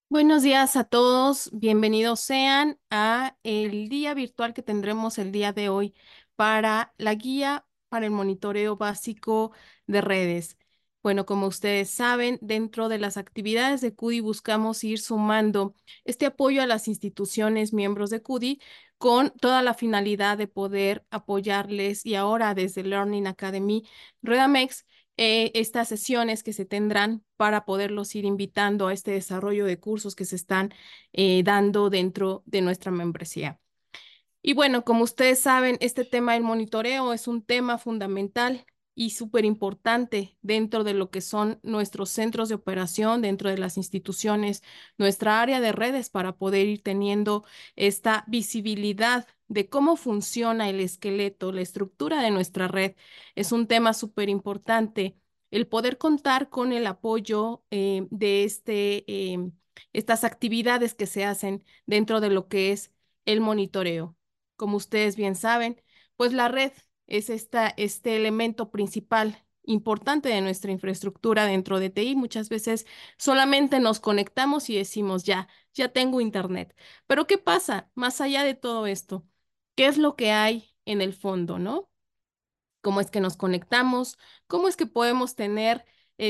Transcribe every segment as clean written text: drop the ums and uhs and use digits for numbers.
Buenos días a todos, bienvenidos sean a el día virtual que tendremos el día de hoy para la guía para el monitoreo básico de redes. Bueno, como ustedes saben, dentro de las actividades de CUDI buscamos ir sumando este apoyo a las instituciones miembros de CUDI con toda la finalidad de poder apoyarles y ahora desde Learning Academy Redamex estas sesiones que se tendrán para poderlos ir invitando a este desarrollo de cursos que se están dando dentro de nuestra membresía. Y bueno, como ustedes saben, este tema del monitoreo es un tema fundamental y súper importante dentro de lo que son nuestros centros de operación, dentro de las instituciones, nuestra área de redes para poder ir teniendo esta visibilidad de cómo funciona el esqueleto, la estructura de nuestra red. Es un tema súper importante el poder contar con el apoyo de estas actividades que se hacen dentro de lo que es el monitoreo. Como ustedes bien saben, pues la red es este elemento principal importante de nuestra infraestructura dentro de TI. Muchas veces solamente nos conectamos y decimos, ya tengo internet. Pero ¿qué pasa más allá de todo esto? ¿Qué es lo que hay en el fondo, no? ¿Cómo es que nos conectamos? ¿Cómo es que podemos tener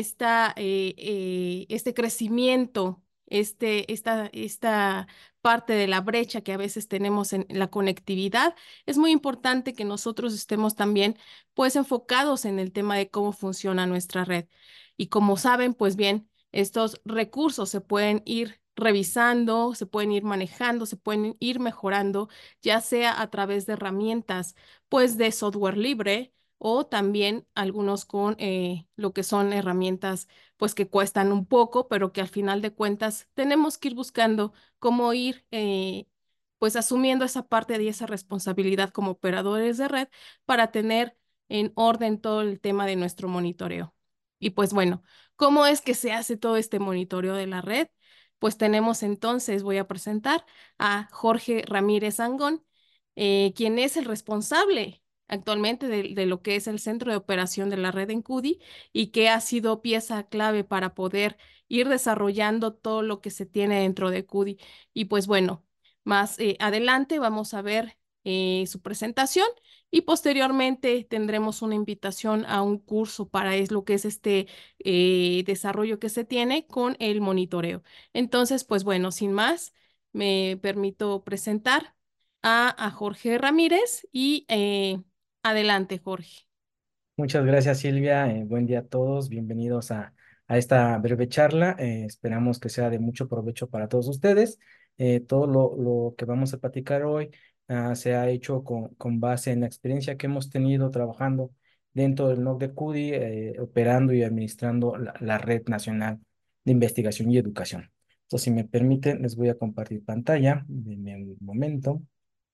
este crecimiento, esta parte de la brecha que a veces tenemos en la conectividad? Es muy importante que nosotros estemos también pues enfocados en el tema de cómo funciona nuestra red. Y como saben, pues bien, estos recursos se pueden ir revisando, se pueden ir manejando, se pueden ir mejorando, ya sea a través de herramientas pues de software libre o también algunos con lo que son herramientas pues que cuestan un poco, pero que al final de cuentas tenemos que ir buscando cómo ir pues asumiendo esa parte y esa responsabilidad como operadores de red para tener en orden todo el tema de nuestro monitoreo. Y pues bueno, ¿cómo es que se hace todo este monitoreo de la red? Pues tenemos entonces, voy a presentar a Jorge Ramírez Angón, quien es el responsable actualmente de lo que es el centro de operación de la red en CUDI y que ha sido pieza clave para poder ir desarrollando todo lo que se tiene dentro de CUDI. Y pues bueno, más adelante vamos a ver su presentación y posteriormente tendremos una invitación a un curso para es lo que es este desarrollo que se tiene con el monitoreo. Entonces, pues bueno, sin más, me permito presentar a Jorge Ramírez y adelante, Jorge. Muchas gracias, Silvia. Buen día a todos. Bienvenidos a esta breve charla. Esperamos que sea de mucho provecho para todos ustedes. Todo lo que vamos a platicar hoy se ha hecho con base en la experiencia que hemos tenido trabajando dentro del NOC de CUDI, operando y administrando la Red Nacional de Investigación y Educación. Entonces, si me permiten, les voy a compartir pantalla. Denme un momento.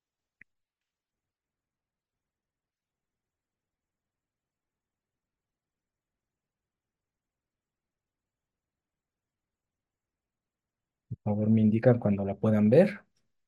Por favor, me indican cuando la puedan ver.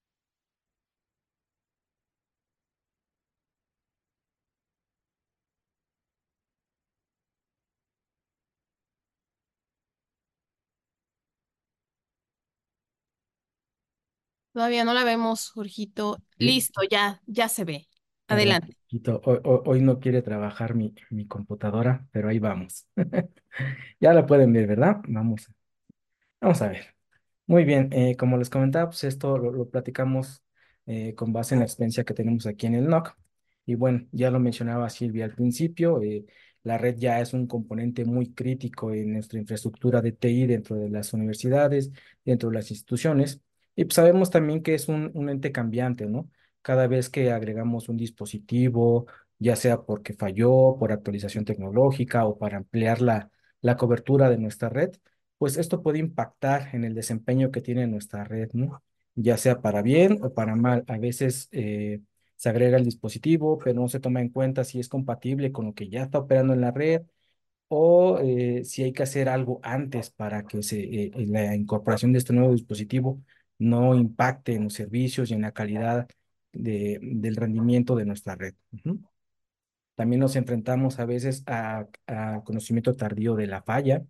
Todavía no la vemos, Jorgito. Sí. Listo, ya se ve. Perdón, Adelante. Quito, hoy no quiere trabajar mi computadora, pero ahí vamos. Ya la pueden ver, ¿verdad? Vamos a ver. Muy bien, como les comentaba, pues esto lo platicamos con base en la experiencia que tenemos aquí en el NOC. Y bueno, ya lo mencionaba Silvia al principio, la red ya es un componente muy crítico en nuestra infraestructura de TI dentro de las universidades, dentro de las instituciones. Y pues sabemos también que es un ente cambiante, ¿no? Cada vez que agregamos un dispositivo, ya sea porque falló, por actualización tecnológica o para ampliar la cobertura de nuestra red, pues esto puede impactar en el desempeño que tiene nuestra red, ¿no? Ya sea para bien o para mal. A veces se agrega el dispositivo, pero no se toma en cuenta si es compatible con lo que ya está operando en la red o si hay que hacer algo antes para que la incorporación de este nuevo dispositivo no impacte en los servicios y en la calidad del rendimiento de nuestra red. Ujú. También nos enfrentamos a veces a conocimiento tardío de la falla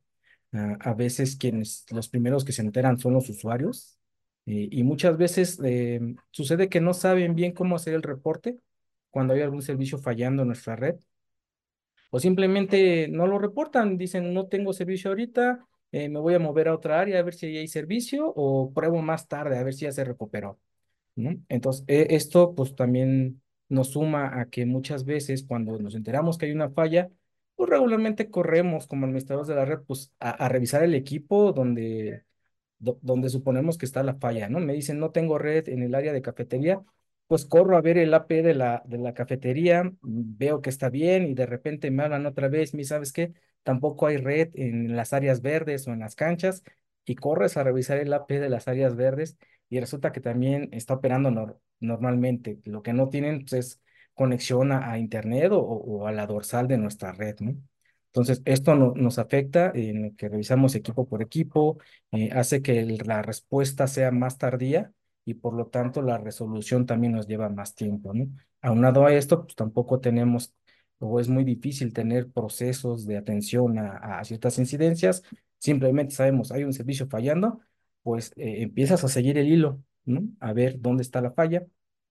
A veces quienes, los primeros que se enteran son los usuarios y muchas veces sucede que no saben bien cómo hacer el reporte cuando hay algún servicio fallando en nuestra red o simplemente no lo reportan, dicen no tengo servicio ahorita, me voy a mover a otra área a ver si ahí hay servicio o pruebo más tarde a ver si ya se recuperó. ¿No? Entonces, esto pues también nos suma a que muchas veces cuando nos enteramos que hay una falla, pues regularmente corremos como administradores de la red pues a revisar el equipo donde suponemos que está la falla, ¿no? Me dicen, no tengo red en el área de cafetería, pues corro a ver el AP de la cafetería, veo que está bien y de repente me hablan otra vez, me ¿sabes qué? Tampoco hay red en las áreas verdes o en las canchas y corres a revisar el AP de las áreas verdes y resulta que también está operando normalmente. Lo que no tienen pues, es conexión a internet o a la dorsal de nuestra red, ¿no? Entonces, esto nos afecta en lo que revisamos equipo por equipo, hace que la respuesta sea más tardía y por lo tanto la resolución también nos lleva más tiempo, ¿no? Aunado a esto, pues tampoco tenemos o es muy difícil tener procesos de atención a ciertas incidencias. Simplemente sabemos, hay un servicio fallando, pues empiezas a seguir el hilo, ¿no? A ver dónde está la falla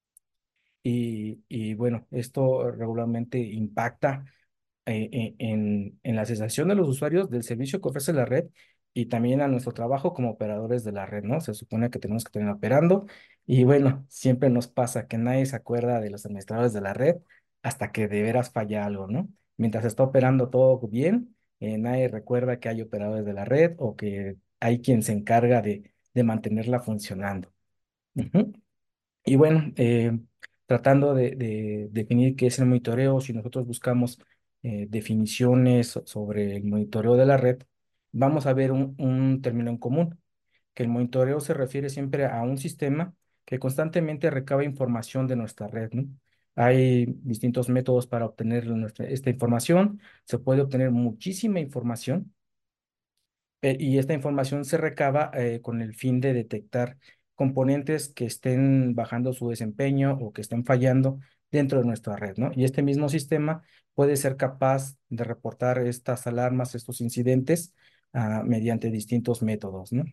y bueno, esto regularmente impacta en la sensación de los usuarios del servicio que ofrece la red y también a nuestro trabajo como operadores de la red, ¿no? Se supone que tenemos que tener operando y bueno, siempre nos pasa que nadie se acuerda de los administradores de la red hasta que de veras falla algo, ¿no? Mientras está operando todo bien, nadie recuerda que hay operadores de la red o que hay quien se encarga de mantenerla funcionando. Ujú. Y bueno, tratando de definir qué es el monitoreo, si nosotros buscamos definiciones sobre el monitoreo de la red, vamos a ver un término en común, que el monitoreo se refiere siempre a un sistema que constantemente recaba información de nuestra red, ¿no? Hay distintos métodos para obtener esta información. Se puede obtener muchísima información y esta información se recaba con el fin de detectar componentes que estén bajando su desempeño o que estén fallando dentro de nuestra red, ¿no? Y este mismo sistema puede ser capaz de reportar estas alarmas, estos incidentes, mediante distintos métodos, ¿no?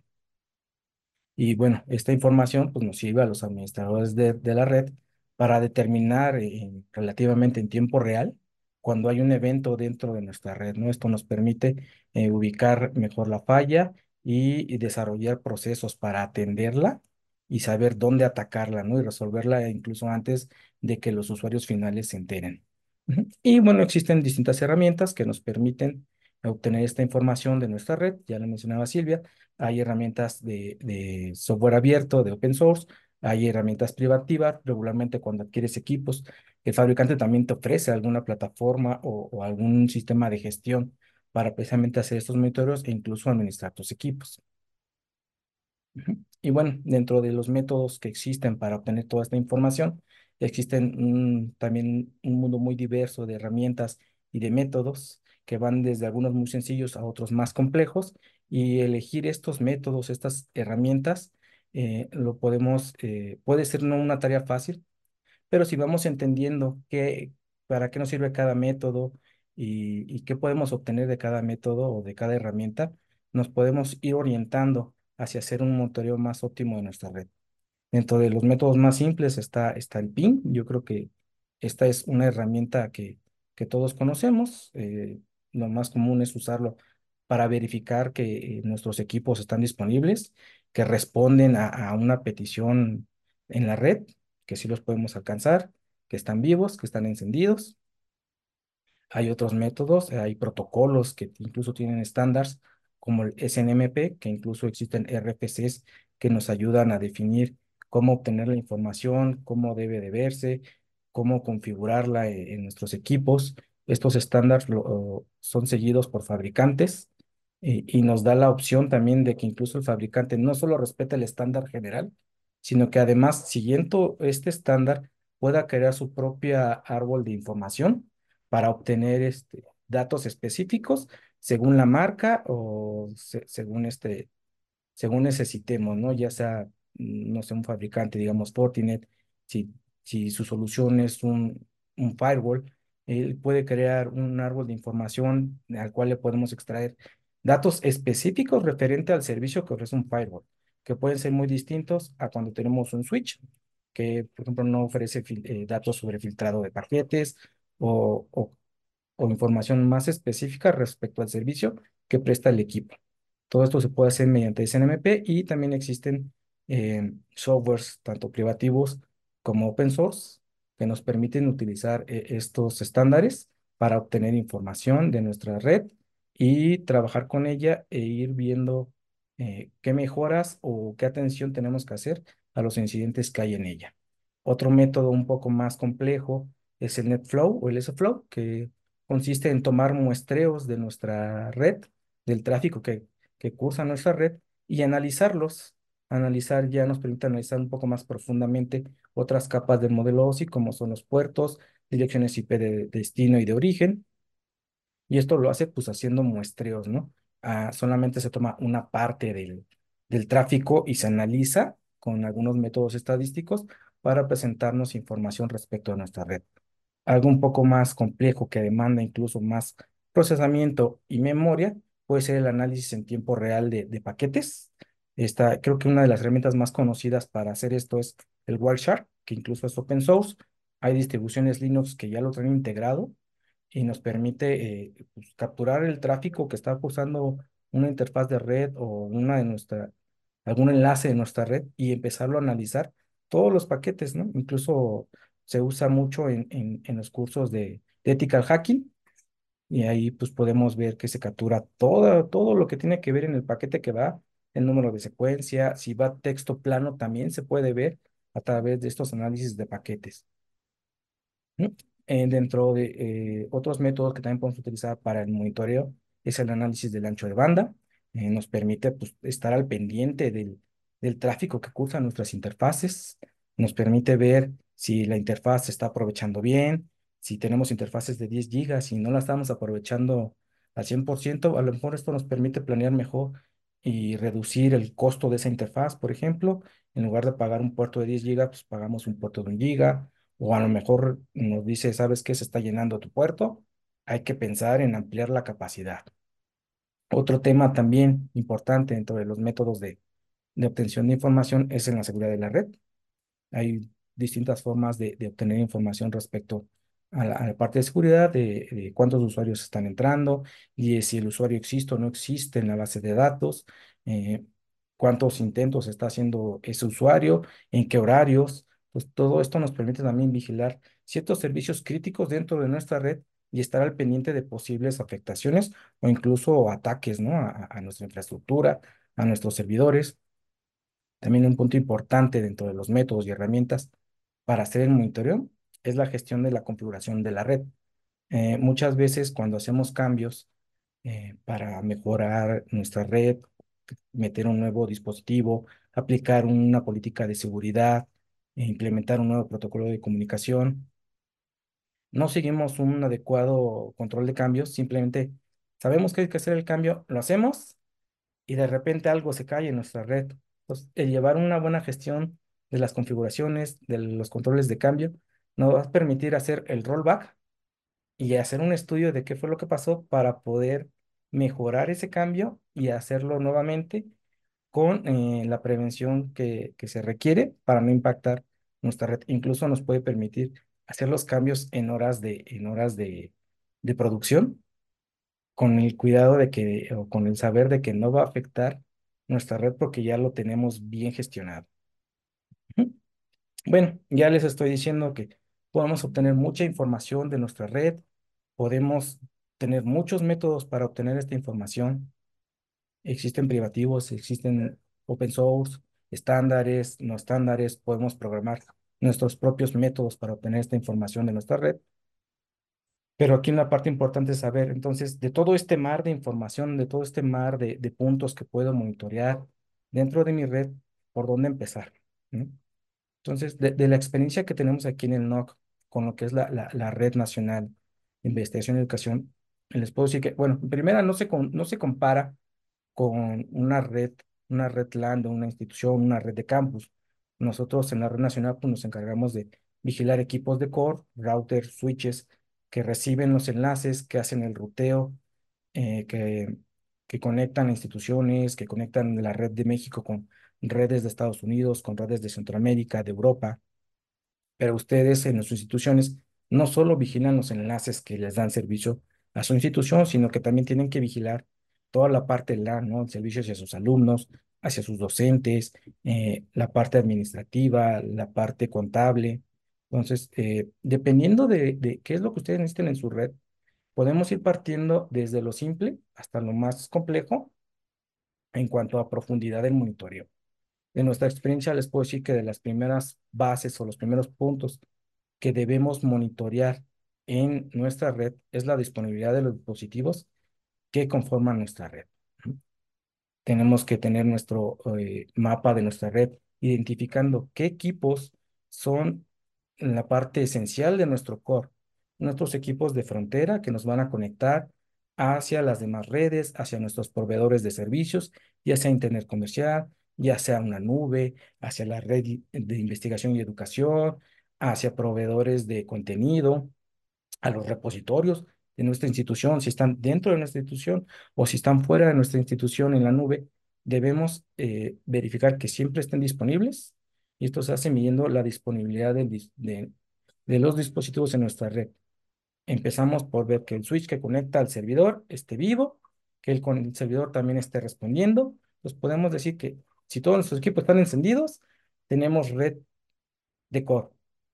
Y bueno, esta información pues, nos sirve a los administradores de la red para determinar relativamente en tiempo real cuando hay un evento dentro de nuestra red, ¿no? Esto nos permite ubicar mejor la falla y desarrollar procesos para atenderla y saber dónde atacarla, ¿no? Y resolverla incluso antes de que los usuarios finales se enteren. Ujú. Y bueno, existen distintas herramientas que nos permiten obtener esta información de nuestra red, ya lo mencionaba Silvia. Hay herramientas de software abierto, de open source, hay herramientas privativas, regularmente cuando adquieres equipos, el fabricante también te ofrece alguna plataforma o algún sistema de gestión para precisamente hacer estos monitoreos e incluso administrar tus equipos. Ujú. Y bueno, dentro de los métodos que existen para obtener toda esta información, existen también un mundo muy diverso de herramientas y de métodos que van desde algunos muy sencillos a otros más complejos y elegir estos métodos, estas herramientas, puede ser no una tarea fácil, pero si vamos entendiendo para qué nos sirve cada método y qué podemos obtener de cada método o de cada herramienta, nos podemos ir orientando hacia hacer un monitoreo más óptimo de nuestra red. Dentro de los métodos más simples está el PIN. Yo creo que esta es una herramienta que todos conocemos. Lo más común es usarlo para verificar que nuestros equipos están disponibles, que responden a una petición en la red, que sí los podemos alcanzar, que están vivos, que están encendidos. Hay otros métodos, hay protocolos que incluso tienen estándares como el SNMP, que incluso existen RFCs que nos ayudan a definir cómo obtener la información, cómo debe de verse, cómo configurarla en nuestros equipos. Estos estándares son seguidos por fabricantes y nos da la opción también de que incluso el fabricante no solo respeta el estándar general, sino que además, siguiendo este estándar, pueda crear su propia árbol de información para obtener datos específicos según la marca o según necesitemos, ¿no? Ya sea, no sé, un fabricante, digamos, Fortinet, si, si su solución es un firewall, él puede crear un árbol de información al cual le podemos extraer datos específicos referente al servicio que ofrece un firewall, que pueden ser muy distintos a cuando tenemos un switch, que por ejemplo no ofrece datos sobre filtrado de paquetes o, o o información más específica respecto al servicio que presta el equipo. Todo esto se puede hacer mediante SNMP y también existen softwares tanto privativos como open source que nos permiten utilizar estos estándares para obtener información de nuestra red y trabajar con ella e ir viendo qué mejoras o qué atención tenemos que hacer a los incidentes que hay en ella. Otro método un poco más complejo es el NetFlow o el SFlow, que consiste en tomar muestreos de nuestra red, del tráfico que cursa nuestra red y analizarlos. Analizar ya nos permite analizar un poco más profundamente otras capas del modelo OSI, como son los puertos, direcciones IP de destino y de origen, y esto lo hace pues haciendo muestreos, ¿no? Solamente se toma una parte del tráfico y se analiza con algunos métodos estadísticos para presentarnos información respecto a nuestra red. Algo un poco más complejo que demanda incluso más procesamiento y memoria puede ser el análisis en tiempo real de paquetes. Creo que una de las herramientas más conocidas para hacer esto es el Wireshark, que incluso es open source. Hay distribuciones Linux que ya lo traen integrado y nos permite pues, capturar el tráfico que está usando una interfaz de red o algún enlace de nuestra red y empezarlo a analizar todos los paquetes, ¿no? Incluso se usa mucho en los cursos de ethical hacking y ahí pues podemos ver que se captura todo lo que tiene que ver en el paquete que va, el número de secuencia, si va texto plano también se puede ver a través de estos análisis de paquetes. ¿No? Dentro de otros métodos que también podemos utilizar para el monitoreo es el análisis del ancho de banda. Nos permite pues, estar al pendiente del tráfico que cursan nuestras interfaces. Nos permite ver si la interfaz se está aprovechando bien, si tenemos interfaces de 10 gigas y no la estamos aprovechando al 100%, a lo mejor esto nos permite planear mejor y reducir el costo de esa interfaz, por ejemplo. En lugar de pagar un puerto de 10 gigas, pues pagamos un puerto de 1 giga. O a lo mejor nos dice, ¿sabes qué? Se está llenando tu puerto. Hay que pensar en ampliar la capacidad. Otro tema también importante dentro de los métodos de obtención de información es en la seguridad de la red. Hay distintas formas de obtener información respecto a la parte de seguridad, de cuántos usuarios están entrando, y de si el usuario existe o no existe en la base de datos, eh, cuántos intentos está haciendo ese usuario, en qué horarios. Pues todo esto nos permite también vigilar ciertos servicios críticos dentro de nuestra red y estar al pendiente de posibles afectaciones o incluso ataques, ¿no? A nuestra infraestructura, a nuestros servidores. También un punto importante dentro de los métodos y herramientas para hacer el monitoreo es la gestión de la configuración de la red. Muchas veces cuando hacemos cambios para mejorar nuestra red, meter un nuevo dispositivo, aplicar una política de seguridad, implementar un nuevo protocolo de comunicación, no seguimos un adecuado control de cambios, simplemente sabemos que hay que hacer el cambio, lo hacemos y de repente algo se cae en nuestra red. Entonces, el llevar una buena gestión de las configuraciones, de los controles de cambio, nos va a permitir hacer el rollback y hacer un estudio de qué fue lo que pasó para poder mejorar ese cambio y hacerlo nuevamente con la prevención que se requiere para no impactar nuestra red. Incluso nos puede permitir hacer los cambios en horas de producción con el cuidado de que, o con el saber de que no va a afectar nuestra red porque ya lo tenemos bien gestionado. Ujú. Bueno, ya les estoy diciendo que podemos obtener mucha información de nuestra red, podemos tener muchos métodos para obtener esta información. Existen privativos, existen open source, estándares, no estándares, podemos programar nuestros propios métodos para obtener esta información de nuestra red. Pero aquí una parte importante es saber, entonces, de todo este mar de información, de todo este mar de puntos que puedo monitorear dentro de mi red, ¿por dónde empezar? ¿No? Entonces, de la experiencia que tenemos aquí en el NOC con lo que es la Red Nacional de Investigación y Educación, les puedo decir que, bueno, en primera no se compara con una red LAN de una institución, una red de campus. Nosotros en la red nacional pues, nos encargamos de vigilar equipos de core, routers, switches, que reciben los enlaces, que hacen el ruteo, que que conectan instituciones, que conectan la red de México con redes de Estados Unidos, con redes de Centroamérica, de Europa. Pero ustedes en sus instituciones no solo vigilan los enlaces que les dan servicio a su institución, sino que también tienen que vigilar toda la parte LAN, ¿no? El servicio hacia sus alumnos, hacia sus docentes, la parte administrativa, la parte contable. Entonces, dependiendo de qué es lo que ustedes necesiten en su red, podemos ir partiendo desde lo simple hasta lo más complejo en cuanto a profundidad del monitoreo. De nuestra experiencia les puedo decir que de las primeras bases o los primeros puntos que debemos monitorear en nuestra red es la disponibilidad de los dispositivos que conforman nuestra red. Tenemos que tener nuestro mapa de nuestra red, identificando qué equipos son la parte esencial de nuestro core, nuestros equipos de frontera que nos van a conectar hacia las demás redes, hacia nuestros proveedores de servicios, ya sea Internet comercial, ya sea una nube, hacia la red de investigación y educación, hacia proveedores de contenido, a los repositorios de nuestra institución, si están dentro de nuestra institución o si están fuera de nuestra institución en la nube, debemos verificar que siempre estén disponibles y esto se hace midiendo la disponibilidad de los dispositivos en nuestra red. Empezamos por ver que el switch que conecta al servidor esté vivo, que el servidor también esté respondiendo. Entonces podemos decir que si todos nuestros equipos están encendidos, tenemos red de core.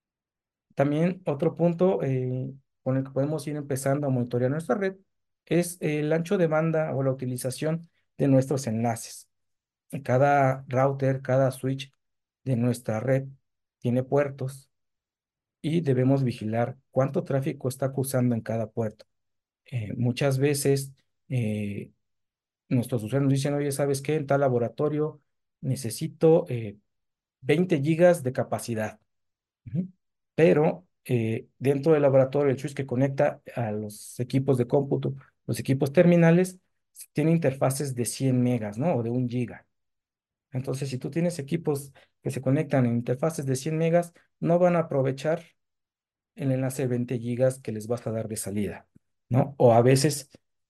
También otro punto con el que podemos ir empezando a monitorear nuestra red es el ancho de banda o la utilización de nuestros enlaces. Cada router, cada switch de nuestra red tiene puertos y debemos vigilar cuánto tráfico está cruzando en cada puerto. Muchas veces eh, nuestros usuarios nos dicen, oye, ¿sabes qué? En tal laboratorio necesito 20 gigas de capacidad. Ujú. Pero dentro del laboratorio, el switch que conecta a los equipos de cómputo, los equipos terminales, tiene interfaces de 100 megas, ¿no? O de 1 giga. Entonces, si tú tienes equipos que se conectan en interfaces de 100 megas, no van a aprovechar el enlace de 20 gigas que les vas a dar de salida, ¿no? O a veces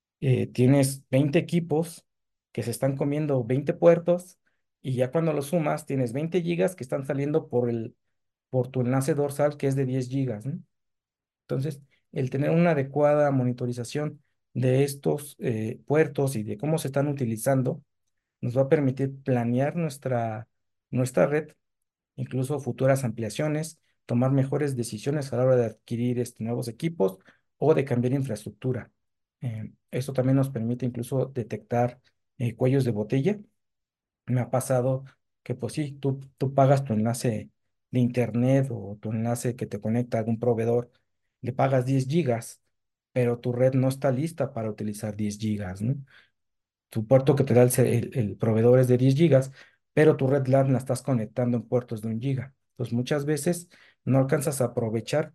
tienes 20 equipos que se están comiendo 20 puertos y ya cuando los sumas tienes 20 gigas que están saliendo por tu enlace dorsal que es de 10 gigas, ¿no? Entonces, el tener una adecuada monitorización de estos puertos y de cómo se están utilizando nos va a permitir planear nuestra red, incluso futuras ampliaciones, tomar mejores decisiones a la hora de adquirir nuevos equipos o de cambiar infraestructura. Esto también nos permite incluso detectar cuellos de botella. Me ha pasado que pues sí, tú pagas tu enlace de internet o tu enlace que te conecta a algún proveedor, le pagas 10 gigas, pero tu red no está lista para utilizar 10 gigas, ¿no? Tu puerto que te da el proveedor es de 10 gigas, pero tu red LAN la estás conectando en puertos de 1 giga. Entonces muchas veces no alcanzas a aprovechar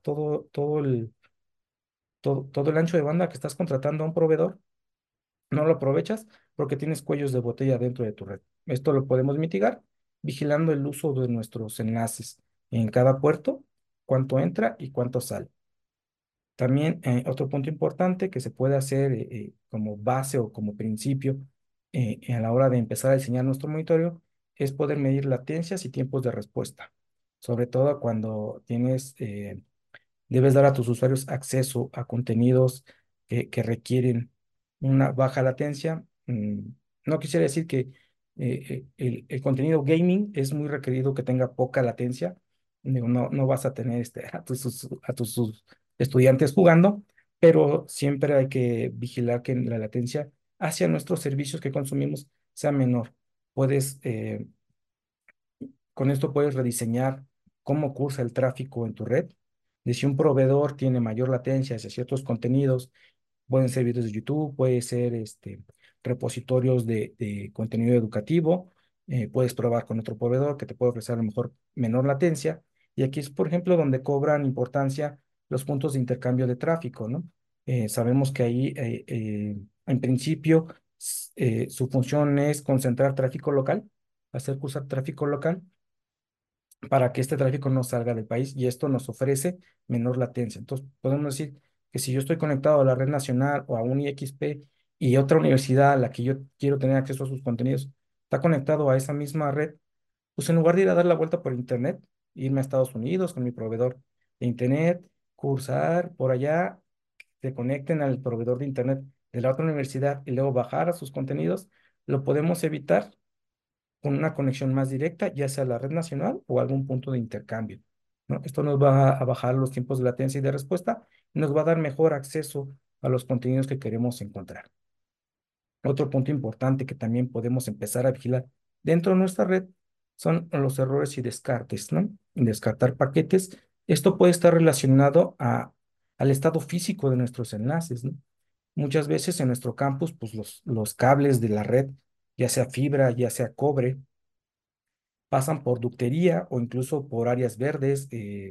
todo el ancho de banda que estás contratando a un proveedor, no lo aprovechas porque tienes cuellos de botella dentro de tu red. Esto lo podemos mitigar vigilando el uso de nuestros enlaces en cada puerto, cuánto entra y cuánto sale. También otro punto importante que se puede hacer como base o como principio a la hora de empezar a diseñar nuestro monitoreo es poder medir latencias y tiempos de respuesta, sobre todo cuando debes dar a tus usuarios acceso a contenidos que requieren una baja latencia. No quisiera decir que el contenido gaming es muy requerido que tenga poca latencia. Digo, no vas a tener a tus estudiantes jugando, pero siempre hay que vigilar que la latencia hacia nuestros servicios que consumimos sea menor. Puedes con esto puedes rediseñar cómo cursa el tráfico en tu red. De si un proveedor tiene mayor latencia hacia ciertos contenidos, pueden ser videos de YouTube, puede ser repositorios de contenido educativo. Puedes probar con otro proveedor que te puede ofrecer a lo mejor menor latencia. Y aquí es, por ejemplo, donde cobran importancia los puntos de intercambio de tráfico, ¿no? Sabemos que ahí, en principio, su función es concentrar tráfico local, hacer cruzar tráfico local para que este tráfico no salga del país y esto nos ofrece menor latencia. Entonces, podemos decir que si yo estoy conectado a la red nacional o a un IXP y otra universidad a la que yo quiero tener acceso a sus contenidos está conectado a esa misma red, pues en lugar de ir a dar la vuelta por internet, irme a Estados Unidos con mi proveedor de internet, cursar por allá, se conecten al proveedor de internet de la otra universidad y luego bajar a sus contenidos, lo podemos evitar con una conexión más directa, ya sea la red nacional o algún punto de intercambio, ¿no? Esto nos va a bajar los tiempos de latencia y de respuesta y nos va a dar mejor acceso a los contenidos que queremos encontrar. Otro punto importante que también podemos empezar a vigilar dentro de nuestra red son los errores y descartes, ¿no? Descartar paquetes. Esto puede estar relacionado al estado físico de nuestros enlaces, ¿no? Muchas veces en nuestro campus, pues los cables de la red, ya sea fibra, ya sea cobre, pasan por ductería o incluso por áreas verdes,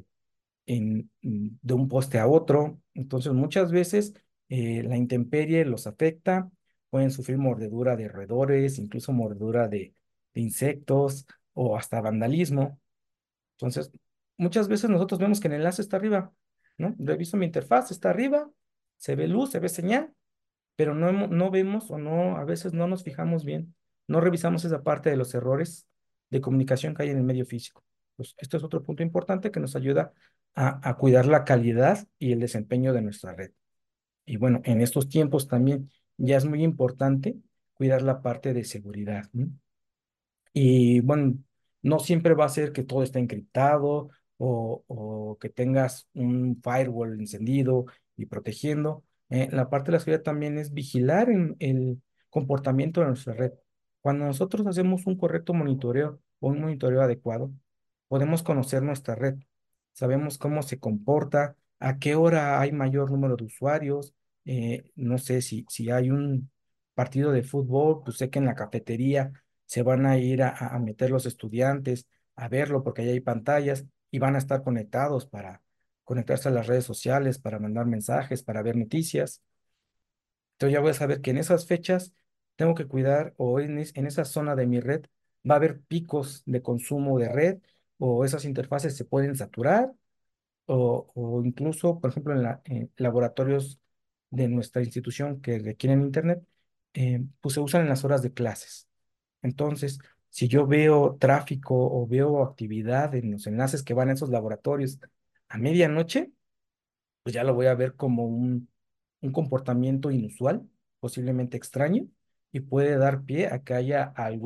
de un poste a otro. Entonces, muchas veces la intemperie los afecta, pueden sufrir mordedura de roedores, incluso mordedura de insectos o hasta vandalismo. Entonces, muchas veces nosotros vemos que el enlace está arriba, ¿no? Reviso mi interfaz, está arriba, se ve luz, se ve señal, pero no vemos o no, a veces no nos fijamos bien, no revisamos esa parte de los errores de comunicación que hay en el medio físico. Pues esto es otro punto importante que nos ayuda a cuidar la calidad y el desempeño de nuestra red. Y bueno, en estos tiempos también ya es muy importante cuidar la parte de seguridad, ¿no? Y bueno, no siempre va a ser que todo esté encriptado o que tengas un firewall encendido y protegiendo. La parte de la seguridad también es vigilar el comportamiento de nuestra red. Cuando nosotros hacemos un correcto monitoreo o un monitoreo adecuado, podemos conocer nuestra red. Sabemos cómo se comporta, a qué hora hay mayor número de usuarios. No sé si hay un partido de fútbol, pues sé que en la cafetería se van a ir a meter los estudiantes a verlo porque ahí hay pantallas y van a estar conectados para conectarse a las redes sociales, para mandar mensajes, para ver noticias. Entonces ya voy a saber que en esas fechas tengo que cuidar o en esa zona de mi red va a haber picos de consumo de red o esas interfaces se pueden saturar o incluso, por ejemplo, en laboratorios de nuestra institución que requieren internet, pues se usan en las horas de clases. Entonces, si yo veo tráfico o veo actividad en los enlaces que van a esos laboratorios a medianoche, pues ya lo voy a ver como un comportamiento inusual, posiblemente extraño, y puede dar pie a que haya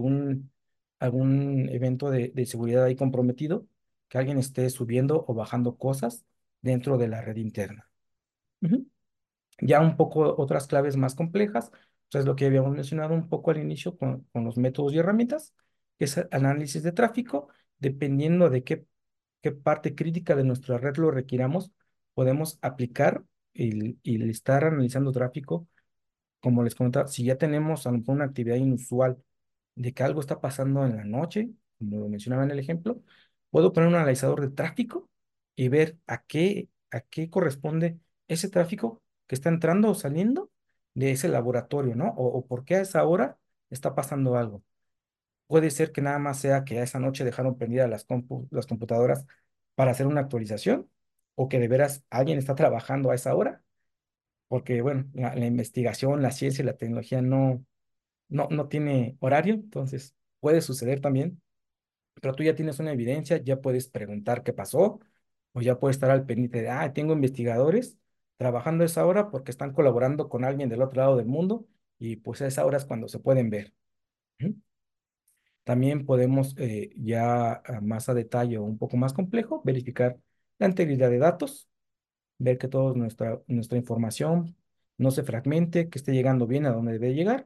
algún evento de seguridad ahí comprometido, que alguien esté subiendo o bajando cosas dentro de la red interna. Ujú. Ya un poco otras claves más complejas, pues es lo que habíamos mencionado un poco al inicio con los métodos y herramientas, que es el análisis de tráfico, dependiendo de qué parte crítica de nuestra red lo requiramos, podemos aplicar el estar analizando tráfico como les comentaba, si ya tenemos a lo mejor una actividad inusual de que algo está pasando en la noche, como lo mencionaba en el ejemplo, puedo poner un analizador de tráfico y ver a qué corresponde ese tráfico que está entrando o saliendo de ese laboratorio, ¿no? O por qué a esa hora está pasando algo. Puede ser que nada más sea que a esa noche dejaron prendidas las computadoras para hacer una actualización, o que de veras alguien está trabajando a esa hora porque bueno, la investigación, la ciencia y la tecnología no tiene horario, entonces puede suceder también, pero tú ya tienes una evidencia, ya puedes preguntar qué pasó, o ya puedes estar al pendiente de, tengo investigadores trabajando a esa hora porque están colaborando con alguien del otro lado del mundo, y pues a esa hora es cuando se pueden ver. Ujú. También podemos ya más a detalle o un poco más complejo, verificar la integridad de datos, ver que toda nuestra información no se fragmente, que esté llegando bien a donde debe llegar.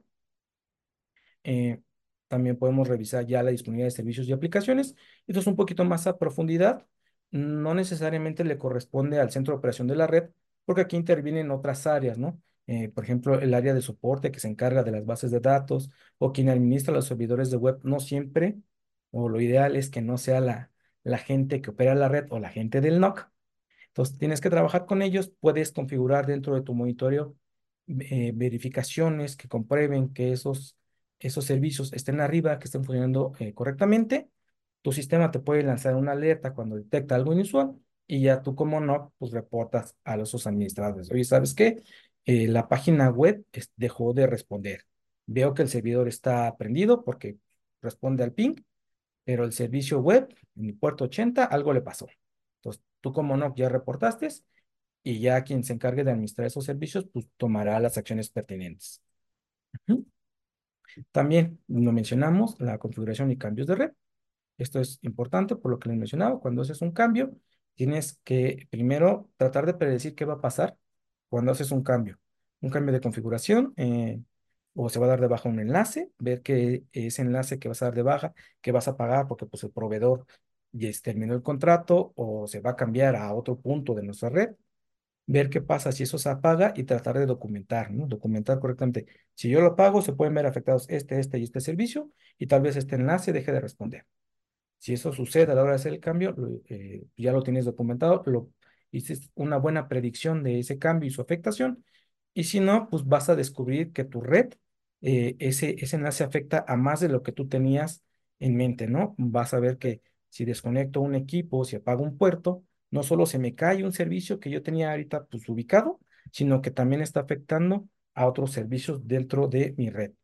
Eh, También podemos revisar ya la disponibilidad de servicios y aplicaciones. Esto es un poquito más a profundidad. No necesariamente le corresponde al centro de operación de la red, porque aquí intervienen otras áreas, ¿no? Por ejemplo, el área de soporte que se encarga de las bases de datos o quien administra los servidores de web, no siempre, o lo ideal es que no sea la gente que opera la red o la gente del NOC. Entonces, tienes que trabajar con ellos, puedes configurar dentro de tu monitoreo verificaciones que comprueben que esos servicios estén arriba, que estén funcionando correctamente. Tu sistema te puede lanzar una alerta cuando detecta algo inusual y ya tú como no, pues reportas a los administradores. Oye, ¿sabes qué? la página web dejó de responder. Veo que el servidor está prendido porque responde al ping, pero el servicio web en el puerto 80 algo le pasó. Entonces, tú como no ya reportaste y ya quien se encargue de administrar esos servicios, pues tomará las acciones pertinentes. Ujú. También lo mencionamos, la configuración y cambios de red. Esto es importante por lo que les mencionaba. Cuando haces un cambio, tienes que primero tratar de predecir qué va a pasar cuando haces un cambio. Un cambio de configuración, o se va a dar de baja un enlace, ver que ese enlace que vas a dar de baja, que vas a pagar porque pues el proveedor ya terminó el contrato o se va a cambiar a otro punto de nuestra red, ver qué pasa si eso se apaga y tratar de documentar, ¿no? Documentar correctamente. Si yo lo pago, se pueden ver afectados este y este servicio y tal vez este enlace deje de responder. Si eso sucede a la hora de hacer el cambio, ya lo tienes documentado, hiciste una buena predicción de ese cambio y su afectación. Y si no, pues vas a descubrir que tu red, ese enlace afecta a más de lo que tú tenías en mente, ¿no? Vas a ver que si desconecto un equipo, si apago un puerto, no solo se me cae un servicio que yo tenía ahorita pues ubicado, sino que también está afectando a otros servicios dentro de mi red.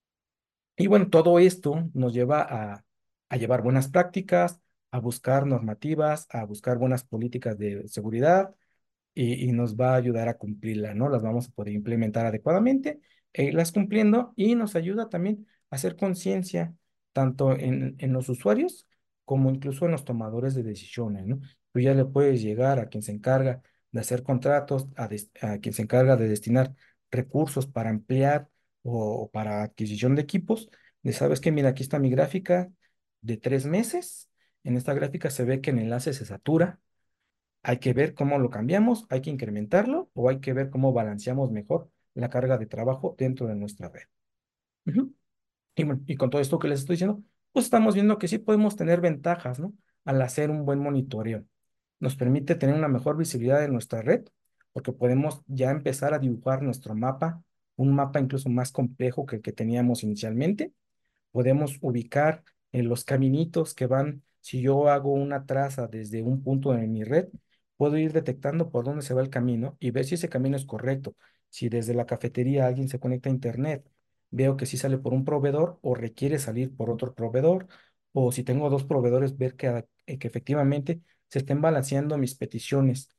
Y bueno, todo esto nos lleva a llevar buenas prácticas, a buscar normativas, a buscar buenas políticas de seguridad y nos va a ayudar a cumplirla, ¿no? Las vamos a poder implementar adecuadamente e irlas cumpliendo y nos ayuda también a hacer conciencia tanto en los usuarios como incluso en los tomadores de decisiones, ¿no? Tú ya le puedes llegar a quien se encarga de hacer contratos, a quien se encarga de destinar recursos para ampliar o para adquisición de equipos, de sabes que, mira, aquí está mi gráfica de 3 meses. En esta gráfica se ve que el enlace se satura, hay que ver cómo lo cambiamos, hay que incrementarlo o hay que ver cómo balanceamos mejor la carga de trabajo dentro de nuestra red. Ujú. Y, bueno, y con todo esto que les estoy diciendo, pues estamos viendo que sí podemos tener ventajas, ¿no? Al hacer un buen monitoreo. Nos permite tener una mejor visibilidad de nuestra red, porque podemos ya empezar a dibujar nuestro mapa, un mapa incluso más complejo que el que teníamos inicialmente. Podemos ubicar en los caminitos que van, si yo hago una traza desde un punto de mi red, puedo ir detectando por dónde se va el camino y ver si ese camino es correcto. Si desde la cafetería alguien se conecta a internet, veo que sí sale por un proveedor o requiere salir por otro proveedor, o si tengo dos proveedores, ver que efectivamente se estén balanceando mis peticiones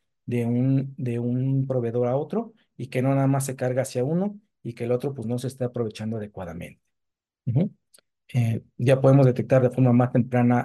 de un proveedor a otro y que no nada más se carga hacia uno y que el otro pues no se esté aprovechando adecuadamente. Ujú. Ya podemos detectar de forma más temprana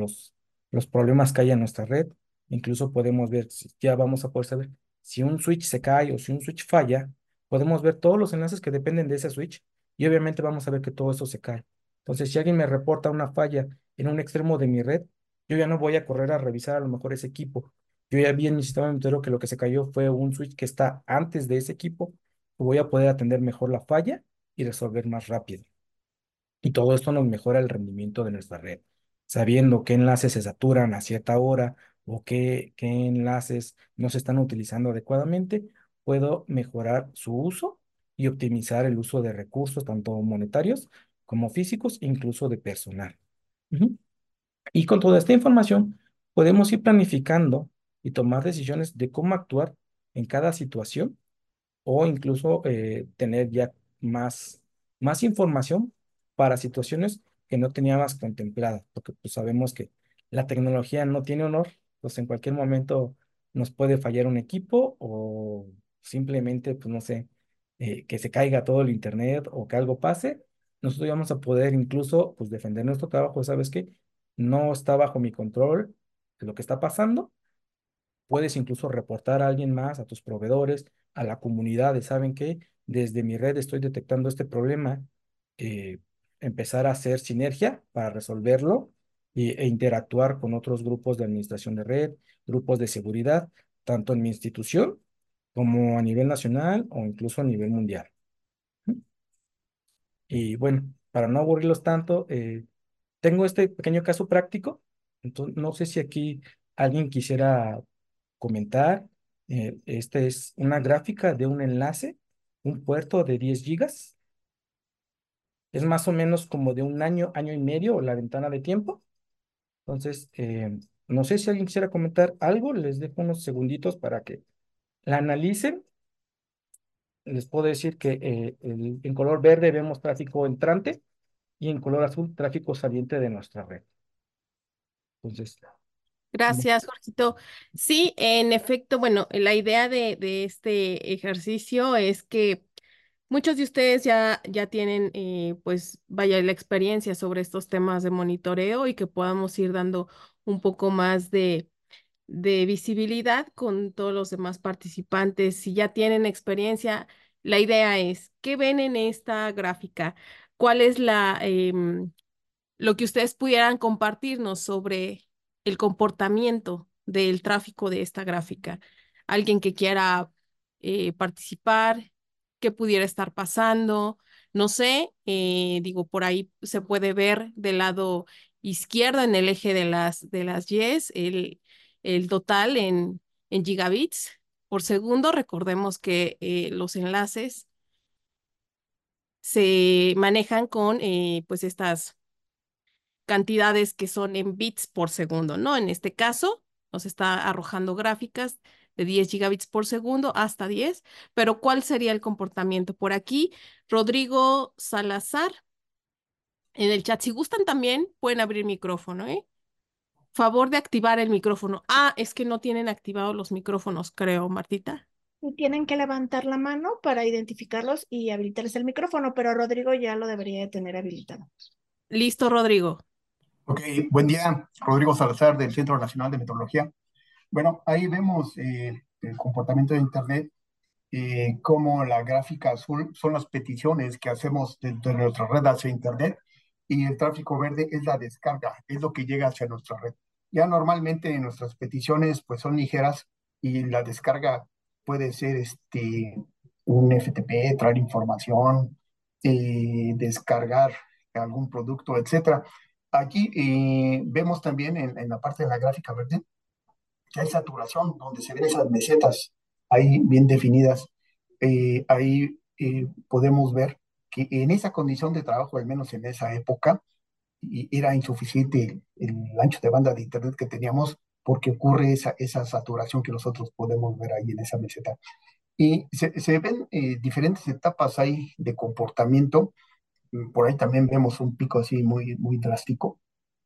los problemas que hay en nuestra red. Incluso podemos ver, ya vamos a poder saber si un switch se cae o si un switch falla, podemos ver todos los enlaces que dependen de ese switch y obviamente vamos a ver que todo eso se cae. Entonces, si alguien me reporta una falla en un extremo de mi red, yo ya no voy a correr a revisar a lo mejor ese equipo. Yo ya vi en mi sistema de monitoreo que lo que se cayó fue un switch que está antes de ese equipo. Voy a poder atender mejor la falla y resolver más rápido. Y todo esto nos mejora el rendimiento de nuestra red, sabiendo qué enlaces se saturan a cierta hora o qué enlaces no se están utilizando adecuadamente, puedo mejorar su uso y optimizar el uso de recursos, tanto monetarios como físicos, incluso de personal. Ujú. Y con toda esta información, podemos ir planificando y tomar decisiones de cómo actuar en cada situación o incluso tener ya más información para situaciones que no teníamos contempladas, porque pues sabemos que la tecnología no tiene honor, pues en cualquier momento nos puede fallar un equipo o simplemente, pues no sé, que se caiga todo el internet o que algo pase, nosotros ya vamos a poder incluso pues defender nuestro trabajo, ¿sabes qué? No está bajo mi control lo que está pasando. Puedes incluso reportar a alguien más, a tus proveedores, a la comunidad de, ¿saben qué? Desde mi red estoy detectando este problema, eh, empezar a hacer sinergia para resolverlo e interactuar con otros grupos de administración de red, grupos de seguridad, tanto en mi institución como a nivel nacional o incluso a nivel mundial. Y bueno, para no aburrirlos tanto, tengo este pequeño caso práctico, entonces no sé si aquí alguien quisiera comentar. Esta es una gráfica de un enlace, un puerto de 10 gigas. Es más o menos como de un año, año y medio, la ventana de tiempo. Entonces, no sé si alguien quisiera comentar algo, les dejo unos segunditos para que la analicen les puedo decir que en color verde vemos tráfico entrante y en color azul tráfico saliente de nuestra red. Entonces, no. Gracias, Jorgito. Sí, en efecto, bueno, la idea de este ejercicio es que muchos de ustedes ya tienen, pues, vaya, la experiencia sobre estos temas de monitoreo y que podamos ir dando un poco más de visibilidad con todos los demás participantes. Si ya tienen experiencia, la idea es, ¿qué ven en esta gráfica? ¿Cuál es lo que ustedes pudieran compartirnos sobre el comportamiento del tráfico de esta gráfica? Alguien que quiera participar, qué pudiera estar pasando, no sé, digo, por ahí se puede ver del lado izquierdo en el eje de las Ys, el total en gigabits por segundo. Recordemos que los enlaces se manejan con pues estas cantidades que son en bits por segundo, ¿no? En este caso, nos está arrojando gráficas de 10 gigabits por segundo hasta 10, pero ¿cuál sería el comportamiento? Por aquí, Rodrigo Salazar, en el chat, si gustan también, pueden abrir micrófono, ¿eh? Favor de activar el micrófono. Ah, es que no tienen activados los micrófonos, creo, Martita. Y tienen que levantar la mano para identificarlos y habilitarles el micrófono, pero Rodrigo ya lo debería de tener habilitado. Listo, Rodrigo. Ok, buen día, Rodrigo Salazar del Centro Nacional de Meteorología. Bueno, ahí vemos el comportamiento de Internet, como la gráfica azul son las peticiones que hacemos de nuestra red hacia Internet y el tráfico verde es la descarga, es lo que llega hacia nuestra red. Ya normalmente nuestras peticiones pues son ligeras y la descarga puede ser un FTP, traer información, descargar algún producto, etcétera. Aquí vemos también en la parte de la gráfica verde que hay saturación, donde se ven esas mesetas ahí bien definidas. Ahí podemos ver que en esa condición de trabajo, al menos en esa época, era insuficiente el ancho de banda de Internet que teníamos porque ocurre esa saturación que nosotros podemos ver ahí en esa meseta. Y se ven diferentes etapas ahí de comportamiento. Por ahí también vemos un pico así muy, muy drástico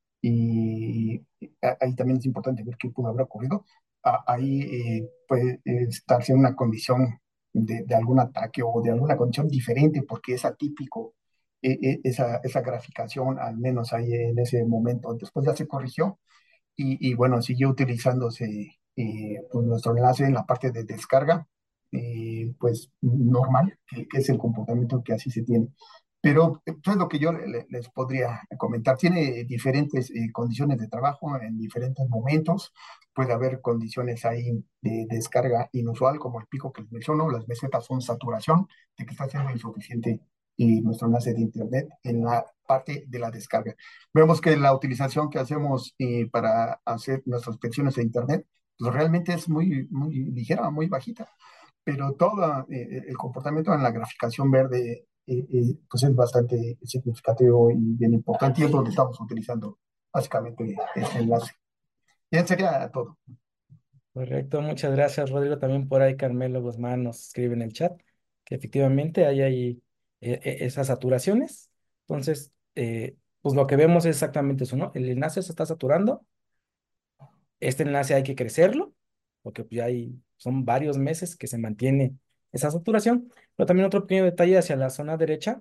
y ahí también es importante ver qué pudo haber ocurrido. Ahí puede estarse en una condición de algún ataque o de alguna condición diferente porque es atípico esa graficación, al menos ahí en ese momento. Después ya se corrigió y bueno, siguió utilizándose pues nuestro enlace en la parte de descarga, pues normal, que es el comportamiento que así se tiene. Pero eso es lo que yo les podría comentar. Tiene diferentes condiciones de trabajo en diferentes momentos. Puede haber condiciones ahí de descarga inusual, como el pico que les menciono. Las mesetas son saturación, de que está siendo insuficiente nuestro enlace de Internet en la parte de la descarga. Vemos que la utilización que hacemos para hacer nuestras peticiones de Internet, pues realmente es muy, muy ligera, muy bajita, pero todo el comportamiento en la graficación verde pues es bastante significativo y bien importante y es donde estamos utilizando básicamente este enlace. Ya sería todo. Correcto, muchas gracias, Rodrigo. También por ahí Carmelo Guzmán nos escribe en el chat que efectivamente hay ahí esas saturaciones. Entonces, pues lo que vemos es exactamente eso, ¿no? El enlace se está saturando. Este enlace hay que crecerlo, porque pues, ya son varios meses que se mantiene esa saturación. Pero también otro pequeño detalle hacia la zona derecha,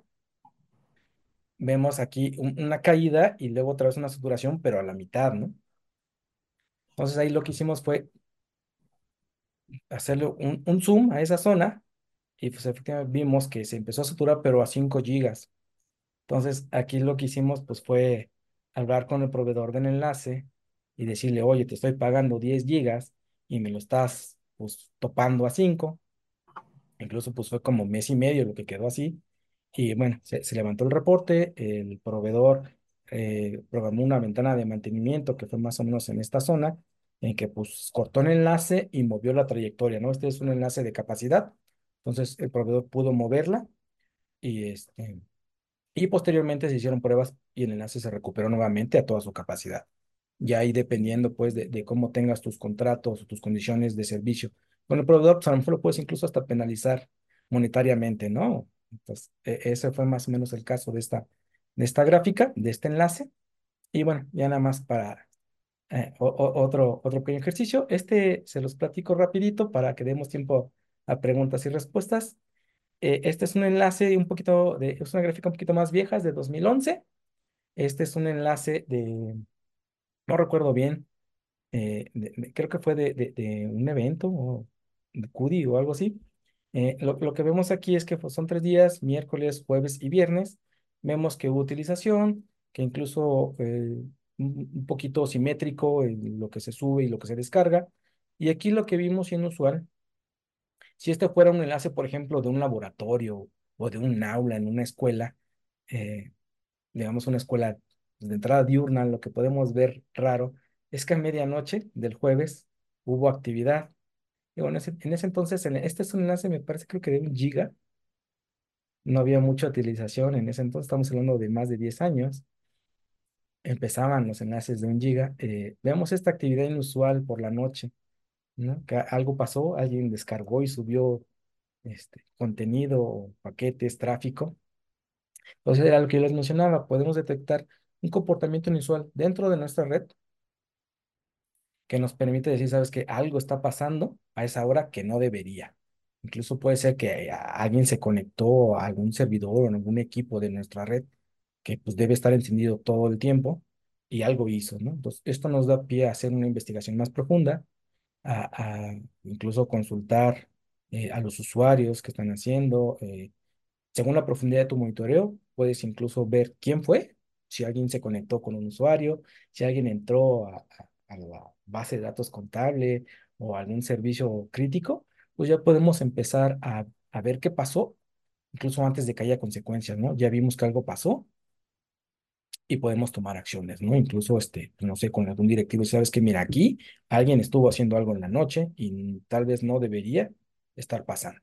vemos aquí una caída y luego otra vez una saturación, pero a la mitad, ¿no? Entonces ahí lo que hicimos fue hacerle un zoom a esa zona y pues efectivamente vimos que se empezó a saturar, pero a 5 gigas. Entonces aquí lo que hicimos pues fue hablar con el proveedor del enlace y decirle, oye, te estoy pagando 10 gigas y me lo estás pues topando a 5. Incluso pues fue como mes y medio lo que quedó así. Y bueno, se levantó el reporte, el proveedor programó una ventana de mantenimiento que fue más o menos en esta zona, en que pues cortó el enlace y movió la trayectoria, ¿no? Este es un enlace de capacidad, entonces el proveedor pudo moverla y posteriormente se hicieron pruebas y el enlace se recuperó nuevamente a toda su capacidad. Ya ahí dependiendo pues de cómo tengas tus contratos o tus condiciones de servicio. Con el proveedor, pues a lo mejor lo puedes incluso hasta penalizar monetariamente, ¿no? Entonces, ese fue más o menos el caso de esta gráfica, de este enlace. Y bueno, ya nada más para otro pequeño ejercicio. Este se los platico rapidito para que demos tiempo a preguntas y respuestas. Este es un enlace es una gráfica un poquito más vieja, es de 2011. Este es un enlace no recuerdo bien, creo que fue de un evento o de CUDI o algo así. Lo que vemos aquí es que pues, son 3 días, miércoles, jueves y viernes. Vemos que hubo utilización, que incluso un poquito simétrico en lo que se sube y lo que se descarga. Y aquí lo que vimos inusual, si este fuera un enlace, por ejemplo, de un laboratorio o de un aula en una escuela, eh, digamos una escuela de entrada diurna, lo que podemos ver raro es que a medianoche del jueves hubo actividad. Digo, en ese entonces, este es un enlace, me parece, creo que de 1 giga. No había mucha utilización en ese entonces, estamos hablando de más de 10 años. Empezaban los enlaces de 1 giga. Vemos esta actividad inusual por la noche, ¿no? Que algo pasó, alguien descargó y subió contenido, paquetes, tráfico. Entonces era lo que yo les mencionaba, podemos detectar un comportamiento inusual dentro de nuestra red que nos permite decir, sabes que algo está pasando a esa hora que no debería. Incluso puede ser que alguien se conectó a algún servidor o en algún equipo de nuestra red que pues debe estar encendido todo el tiempo y algo hizo, ¿no? Entonces, esto nos da pie a hacer una investigación más profunda, a incluso consultar a los usuarios que están haciendo, según la profundidad de tu monitoreo, puedes incluso ver quién fue, si alguien se conectó con un usuario, si alguien entró a la base de datos contable o a algún servicio crítico, pues ya podemos empezar a ver qué pasó, incluso antes de que haya consecuencias, ¿no? Ya vimos que algo pasó y podemos tomar acciones, ¿no? Incluso, pues, no sé, con algún directivo, sabes que mira, aquí alguien estuvo haciendo algo en la noche y tal vez no debería estar pasando.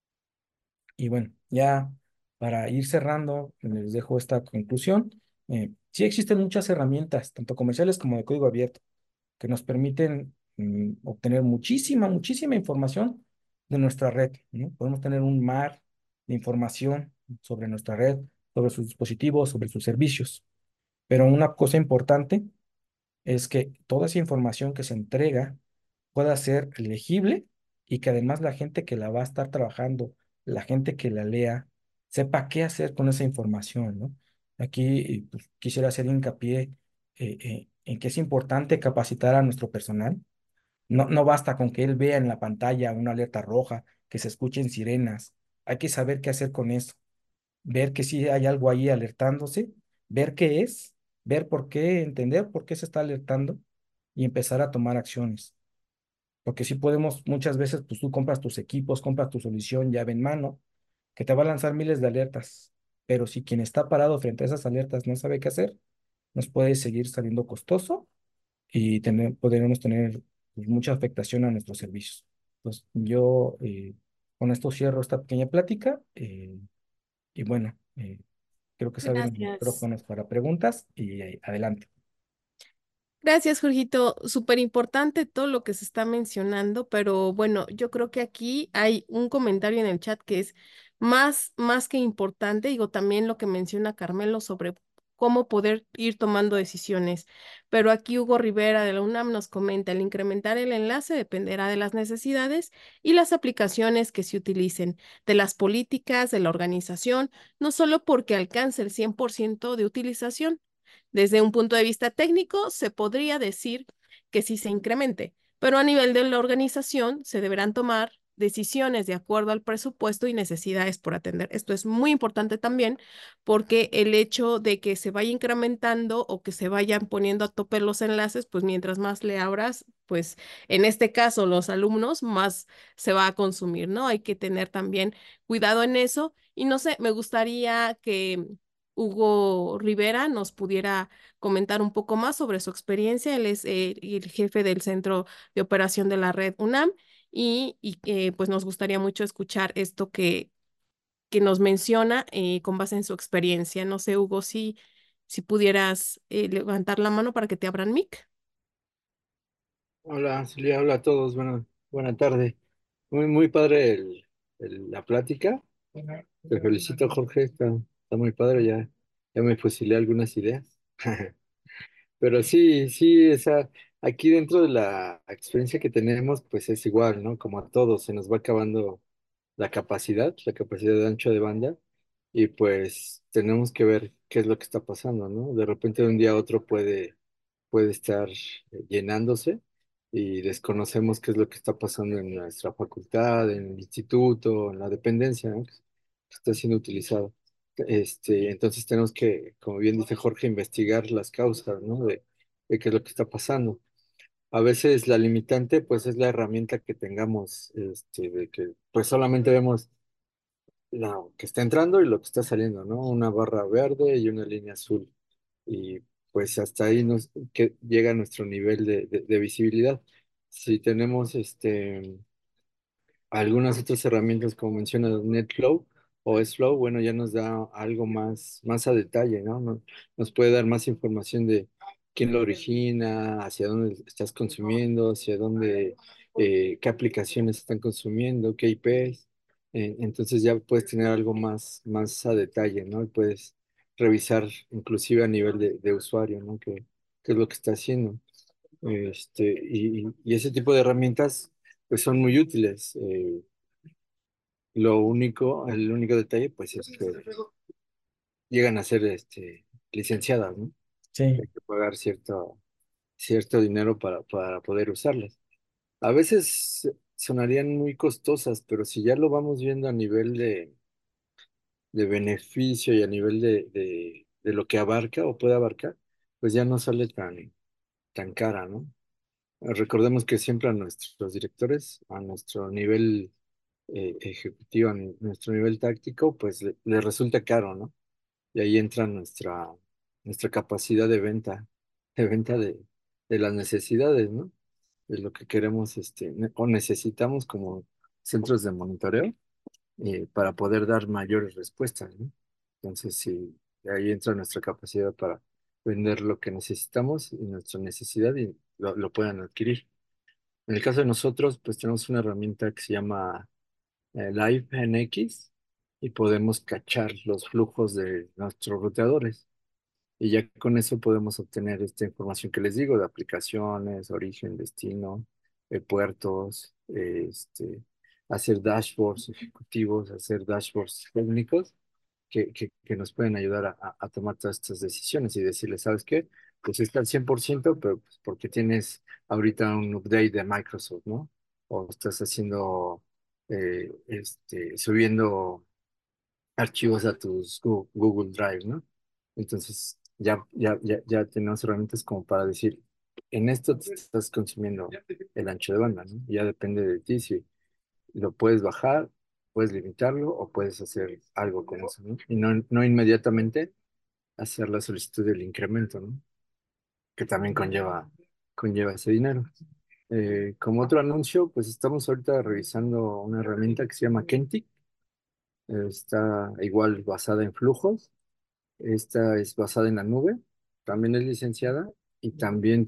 Y bueno, ya para ir cerrando, les dejo esta conclusión. Sí existen muchas herramientas, tanto comerciales como de código abierto, que nos permiten obtener muchísima información de nuestra red, ¿no? Podemos tener un mar de información sobre nuestra red, sobre sus dispositivos, sobre sus servicios. Pero una cosa importante es que toda esa información que se entrega pueda ser legible y que además la gente que la va a estar trabajando, la gente que la lea, sepa qué hacer con esa información, ¿no? Aquí pues, quisiera hacer hincapié en que es importante capacitar a nuestro personal. No basta con que él vea en la pantalla una alerta roja, que se escuchen sirenas. Hay que saber qué hacer con eso, ver que si hay algo ahí alertándose, ver qué es, ver por qué, entender por qué se está alertando y empezar a tomar acciones. Porque si podemos, muchas veces, pues tú compras tus equipos, compras tu solución llave en mano, que te va a lanzar miles de alertas. Pero si quien está parado frente a esas alertas no sabe qué hacer, nos puede seguir saliendo costoso y podremos tener pues, mucha afectación a nuestros servicios. Pues yo con esto cierro esta pequeña plática y bueno, creo que se abren los Gracias. micrófonos para preguntas y adelante. Gracias, Jorgito. Súper importante todo lo que se está mencionando, pero bueno, yo creo que aquí hay un comentario en el chat que es más que importante. Digo, también lo que menciona Carmelo sobre cómo poder ir tomando decisiones. Pero aquí Hugo Rivera de la UNAM nos comenta, el incrementar el enlace dependerá de las necesidades y las aplicaciones que se utilicen, de las políticas, de la organización, no solo porque alcance el 100% de utilización. Desde un punto de vista técnico, se podría decir que sí se incremente, pero a nivel de la organización se deberán tomar decisiones de acuerdo al presupuesto y necesidades por atender. Esto es muy importante también porque el hecho de que se vaya incrementando o que se vayan poniendo a tope los enlaces, pues mientras más le abras, pues en este caso los alumnos, más se va a consumir, ¿no? Hay que tener también cuidado en eso y no sé, me gustaría que Hugo Rivera nos pudiera comentar un poco más sobre su experiencia. Él es el jefe del Centro de Operación de la Red UNAM y pues nos gustaría mucho escuchar esto que nos menciona con base en su experiencia. No sé, Hugo, si pudieras levantar la mano para que te abran mic. Hola, Celia, hola a todos, buena tarde. Muy padre la plática. Te felicito, Jorge, está muy padre, ya me fusilé algunas ideas. Pero sí, sí, aquí dentro de la experiencia que tenemos, pues es igual, ¿no? Como a todos, se nos va acabando la capacidad de ancho de banda, y pues tenemos que ver qué es lo que está pasando, ¿no? De repente de un día a otro puede estar llenándose y desconocemos qué es lo que está pasando en nuestra facultad, en el instituto, en la dependencia, ¿no? Que está siendo utilizado. Entonces tenemos que, como bien dice Jorge, investigar las causas, ¿no? De qué es lo que está pasando. A veces la limitante, pues, es la herramienta que tengamos, de que, pues, solamente vemos lo que está entrando y lo que está saliendo, ¿no? Una barra verde y una línea azul. Y pues hasta ahí que llega nuestro nivel de visibilidad. Si tenemos algunas otras herramientas, como menciona NetFlow o SFlow, bueno, ya nos da algo más a detalle, ¿no? Nos puede dar más información de quién lo origina, hacia dónde estás consumiendo, hacia dónde, qué aplicaciones están consumiendo, qué IPs. Entonces ya puedes tener algo más a detalle, ¿no? Y puedes revisar inclusive a nivel de usuario, ¿no? ¿Qué es lo que está haciendo? Y ese tipo de herramientas pues son muy útiles. El único detalle, pues es que llegan a ser licenciadas, ¿no? Sí, Hay que pagar cierto dinero para poder usarlas. A veces sonarían muy costosas, pero si ya lo vamos viendo a nivel de beneficio y a nivel de lo que abarca o puede abarcar, pues ya no sale tan cara, ¿no? Recordemos que siempre a nuestros directores, a nuestro nivel ejecutivo, a nuestro nivel táctico, pues le resulta caro, ¿no? Y ahí entra nuestra capacidad de venta de las necesidades, ¿no? De lo que queremos, o necesitamos como centros de monitoreo, para poder dar mayores respuestas, ¿no? Entonces, sí, ahí entra nuestra capacidad para vender lo que necesitamos y nuestra necesidad, y lo puedan adquirir. En el caso de nosotros, pues tenemos una herramienta que se llama Live NX, y podemos cachar los flujos de nuestros ruteadores. Y ya con eso podemos obtener esta información que les digo de aplicaciones, origen, destino, puertos, hacer dashboards ejecutivos, hacer dashboards técnicos que nos pueden ayudar a tomar todas estas decisiones y decirles, ¿sabes qué? Pues está al 100%, pero pues porque tienes ahorita un update de Microsoft, ¿no? O estás haciendo, subiendo archivos a tus Google Drive, ¿no? Entonces, ya tenemos herramientas como para decir, en esto te estás consumiendo el ancho de banda, ¿no? Ya depende de ti si lo puedes bajar, puedes limitarlo o puedes hacer algo con eso, ¿no? Y no inmediatamente hacer la solicitud del incremento, ¿no? Que también conlleva ese dinero. Como otro anuncio, pues estamos ahorita revisando una herramienta que se llama Kentic. Está igual basada en flujos. Esta es basada en la nube, también es licenciada, y también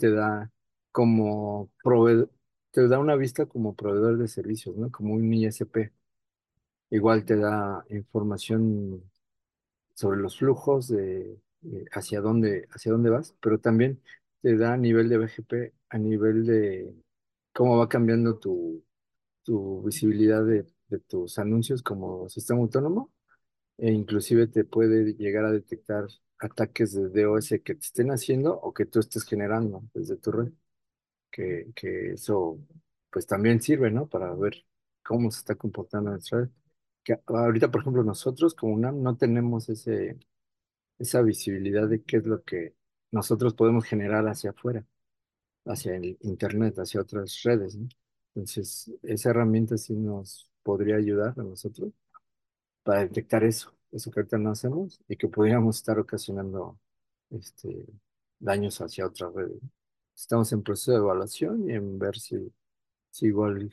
como proveedor, te da una vista como proveedor de servicios, ¿no? Como un ISP. Igual te da información sobre los flujos de hacia dónde vas, pero también te da a nivel de BGP, a nivel de cómo va cambiando tu visibilidad de tus anuncios como sistema autónomo, e inclusive te puede llegar a detectar ataques de DOS que te estén haciendo o que tú estés generando desde tu red, que eso pues también sirve, ¿no? Para ver cómo se está comportando nuestra red. Que ahorita, por ejemplo, nosotros como UNAM no tenemos esa visibilidad de qué es lo que nosotros podemos generar hacia afuera, hacia el Internet, hacia otras redes, ¿no? Entonces, esa herramienta sí nos podría ayudar a nosotros para detectar eso que ahorita no hacemos y que podríamos estar ocasionando este, daños hacia otras redes, ¿no? Estamos en proceso de evaluación y en ver si igual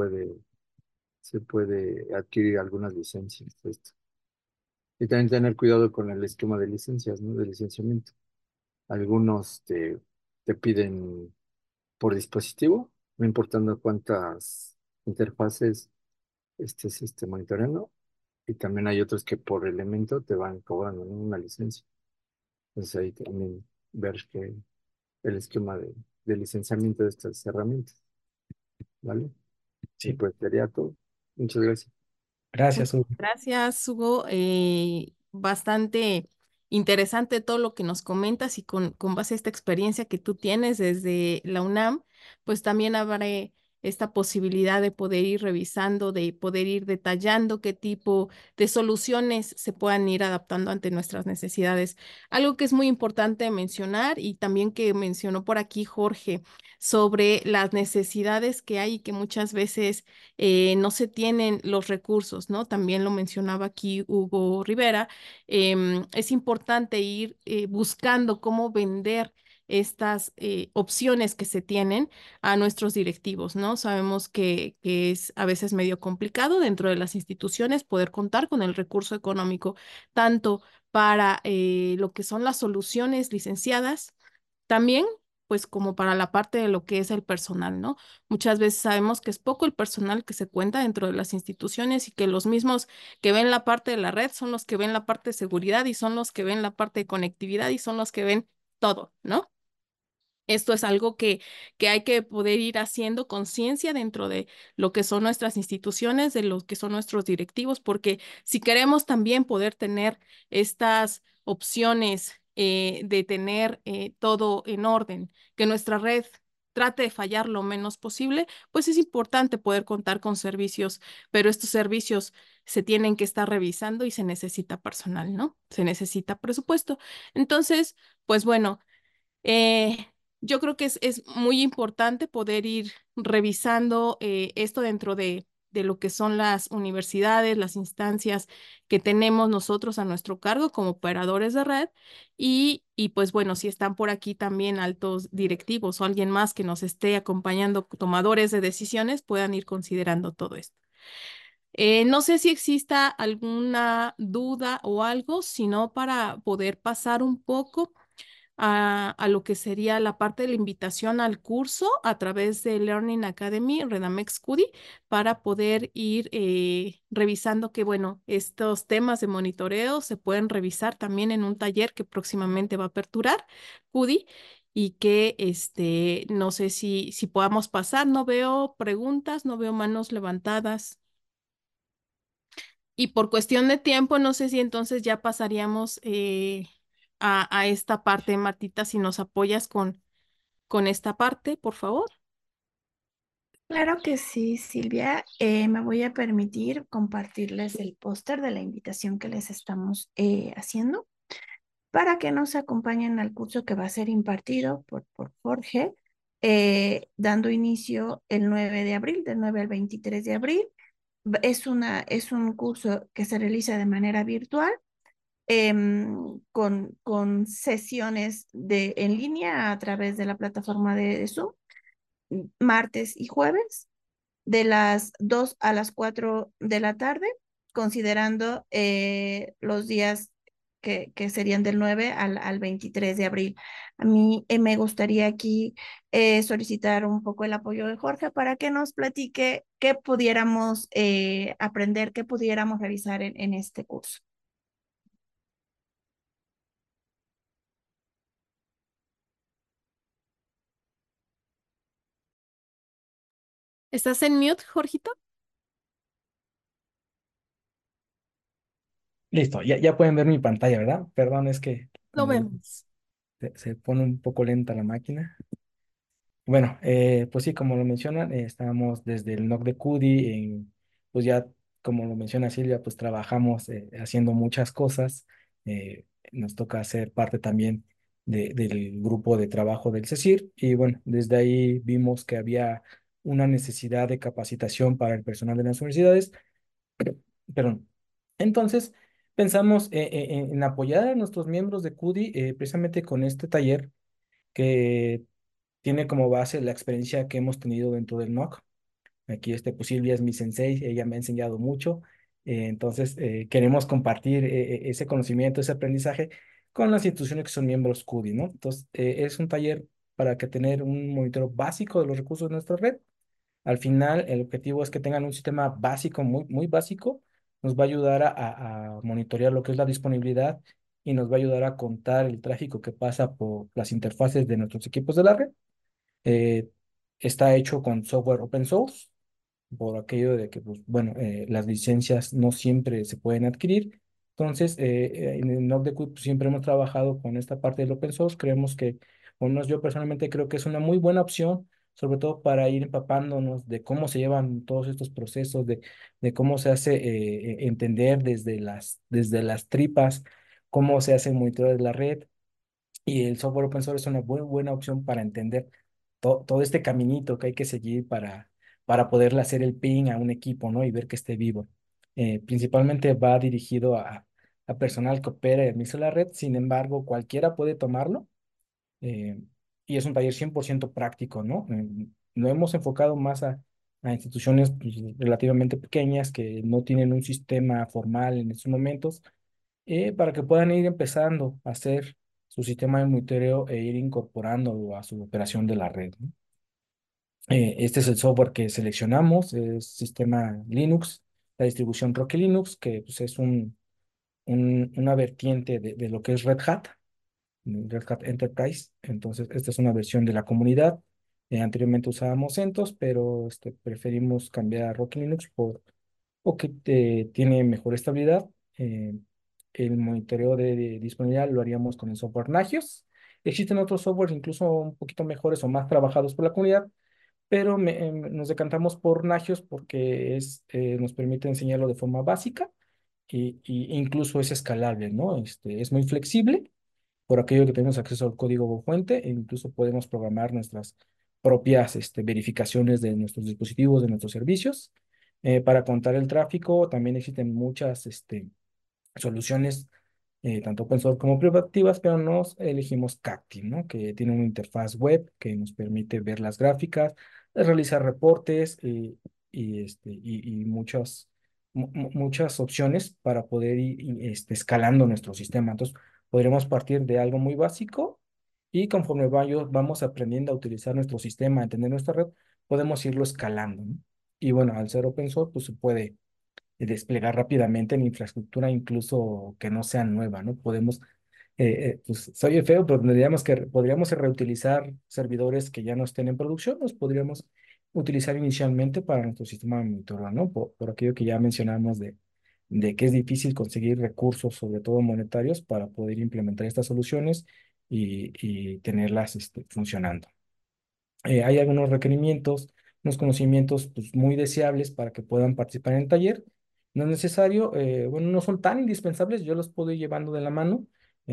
se puede adquirir algunas licencias de esto. Y también tener cuidado con el esquema de licencias, ¿no? De licenciamiento. Algunos te piden por dispositivo, no importando cuántas interfaces estés monitoreando. Y también hay otros que por elemento te van cobrando, ¿no? Una licencia. Entonces ahí también ver que el esquema de licenciamiento de estas herramientas, ¿vale? Y Sí, pues sería todo. Muchas gracias. gracias, Muchas Hugo. gracias, Hugo. Bastante interesante todo lo que nos comentas y con base a esta experiencia que tú tienes desde la UNAM, pues también habrá esta posibilidad de poder ir revisando, de poder ir detallando qué tipo de soluciones se puedan ir adaptando ante nuestras necesidades. Algo que es muy importante mencionar y también que mencionó por aquí Jorge sobre las necesidades que hay y que muchas veces no se tienen los recursos, ¿no? También lo mencionaba aquí Hugo Rivera. Es importante ir buscando cómo vender estas opciones que se tienen a nuestros directivos, ¿no? Sabemos que es a veces medio complicado dentro de las instituciones poder contar con el recurso económico, tanto para lo que son las soluciones licenciadas, también pues como para la parte de lo que es el personal, ¿no? Muchas veces sabemos que es poco el personal que se cuenta dentro de las instituciones y que los mismos que ven la parte de la red son los que ven la parte de seguridad y son los que ven la parte de conectividad y son los que ven todo, ¿no? Esto es algo que hay que poder ir haciendo conciencia dentro de lo que son nuestras instituciones, de lo que son nuestros directivos, porque si queremos también poder tener estas opciones de tener todo en orden, que nuestra red trate de fallar lo menos posible, pues es importante poder contar con servicios, pero estos servicios se tienen que estar revisando y se necesita personal, ¿no? Se necesita presupuesto. Entonces, pues bueno. Eh, yo creo que es muy importante poder ir revisando esto dentro de lo que son las universidades, las instancias que tenemos nosotros a nuestro cargo como operadores de red y pues bueno, si están por aquí también altos directivos o alguien más que nos esté acompañando, tomadores de decisiones, puedan ir considerando todo esto. No sé si exista alguna duda o algo, sino para poder pasar un poco a lo que sería la parte de la invitación al curso a través de Learning Academy, Redamex CUDI, para poder ir revisando que, bueno, estos temas de monitoreo se pueden revisar también en un taller que próximamente va a aperturar CUDI y que, no sé si podamos pasar, no veo preguntas, no veo manos levantadas. Y por cuestión de tiempo, no sé si entonces ya pasaríamos a esta parte, Martita, si nos apoyas con esta parte, por favor. Claro que sí, Silvia. Me voy a permitir compartirles el póster de la invitación que les estamos haciendo para que nos acompañen al curso que va a ser impartido por Jorge, dando inicio el 9 de abril, del 9 al 23 de abril. Es un curso que se realiza de manera virtual, con sesiones en línea a través de la plataforma de Zoom, martes y jueves de las 2 a las 4 de la tarde, considerando los días que serían del 9 al 23 de abril. A mí me gustaría aquí solicitar un poco el apoyo de Jorge para que nos platique qué pudiéramos aprender, qué pudiéramos revisar en este curso. ¿Estás en mute, Jorgito? Listo, ya pueden ver mi pantalla, ¿verdad? Perdón, es que Lo como vemos. se pone un poco lenta la máquina. Bueno, pues sí, como lo mencionan, estamos desde el NOC de CUDI, pues ya, como lo menciona Silvia, pues trabajamos haciendo muchas cosas. Nos toca ser parte también del grupo de trabajo del CECIR y bueno, desde ahí vimos que había una necesidad de capacitación para el personal de las universidades. Perdón. Entonces, pensamos en apoyar a nuestros miembros de CUDI precisamente con este taller que tiene como base la experiencia que hemos tenido dentro del NOC. Aquí, pues Silvia es mi sensei, ella me ha enseñado mucho. Entonces, queremos compartir ese conocimiento, ese aprendizaje con las instituciones que son miembros CUDI, ¿no? Entonces, es un taller para que tener un monitoreo básico de los recursos de nuestra red, Al final, el objetivo es que tengan un sistema básico, muy básico. Nos va a ayudar a monitorear lo que es la disponibilidad y nos va a ayudar a contar el tráfico que pasa por las interfaces de nuestros equipos de la red. Eh, Está hecho con software open source por aquello de que, pues, bueno, las licencias no siempre se pueden adquirir. Entonces, en el NordQuick pues, siempre hemos trabajado con esta parte del open source. Creemos que, o no, yo personalmente creo que es una muy buena opción, sobre todo para ir empapándonos de cómo se llevan todos estos procesos, de cómo se hace entender desde las tripas, cómo se hace el monitoreo de la red. Y el software open source es una muy buena opción para entender todo este caminito que hay que seguir para poderle hacer el ping a un equipo, ¿no? Y ver que esté vivo. Principalmente va dirigido a personal que opera y administra la red, sin embargo, cualquiera puede tomarlo eh, y es un taller 100% práctico, ¿no? Lo hemos enfocado más a instituciones pues, relativamente pequeñas que no tienen un sistema formal en estos momentos para que puedan ir empezando a hacer su sistema de monitoreo e ir incorporándolo a su operación de la red, ¿no? Este es el software que seleccionamos, es sistema Linux, la distribución Rocky Linux, que pues, es una vertiente de lo que es Red Hat, Red Hat Enterprise. Entonces, esta es una versión de la comunidad. Anteriormente usábamos CentOS, pero preferimos cambiar a Rocky Linux o que tiene mejor estabilidad. Eh, el monitoreo de disponibilidad lo haríamos con el software Nagios. Existen otros softwares incluso un poquito mejores o más trabajados por la comunidad, pero nos decantamos por Nagios porque nos permite enseñarlo de forma básica y incluso es escalable, ¿no? Es muy flexible por aquello que tenemos acceso al código fuente e incluso podemos programar nuestras propias verificaciones de nuestros dispositivos, de nuestros servicios. Para contar el tráfico también existen muchas soluciones, tanto open source como privativas, pero nos elegimos Cacti, ¿no? Que tiene una interfaz web que nos permite ver las gráficas, realizar reportes y muchas opciones para poder ir escalando nuestro sistema. Entonces, podríamos partir de algo muy básico y conforme vamos aprendiendo a utilizar nuestro sistema, a entender nuestra red, podemos irlo escalando, ¿no? Y bueno, al ser open source, pues se puede desplegar rápidamente en infraestructura incluso que no sea nueva, ¿no? Podemos, pues soy feo, pero diríamos que podríamos reutilizar servidores que ya no estén en producción, los podríamos utilizar inicialmente para nuestro sistema de monitoreo, ¿no? Por aquello que ya mencionamos de que es difícil conseguir recursos, sobre todo monetarios, para poder implementar estas soluciones y tenerlas funcionando. Hay algunos requerimientos, unos conocimientos pues, muy deseables para que puedan participar en el taller. No es necesario, bueno, no son tan indispensables, yo los puedo ir llevando de la mano.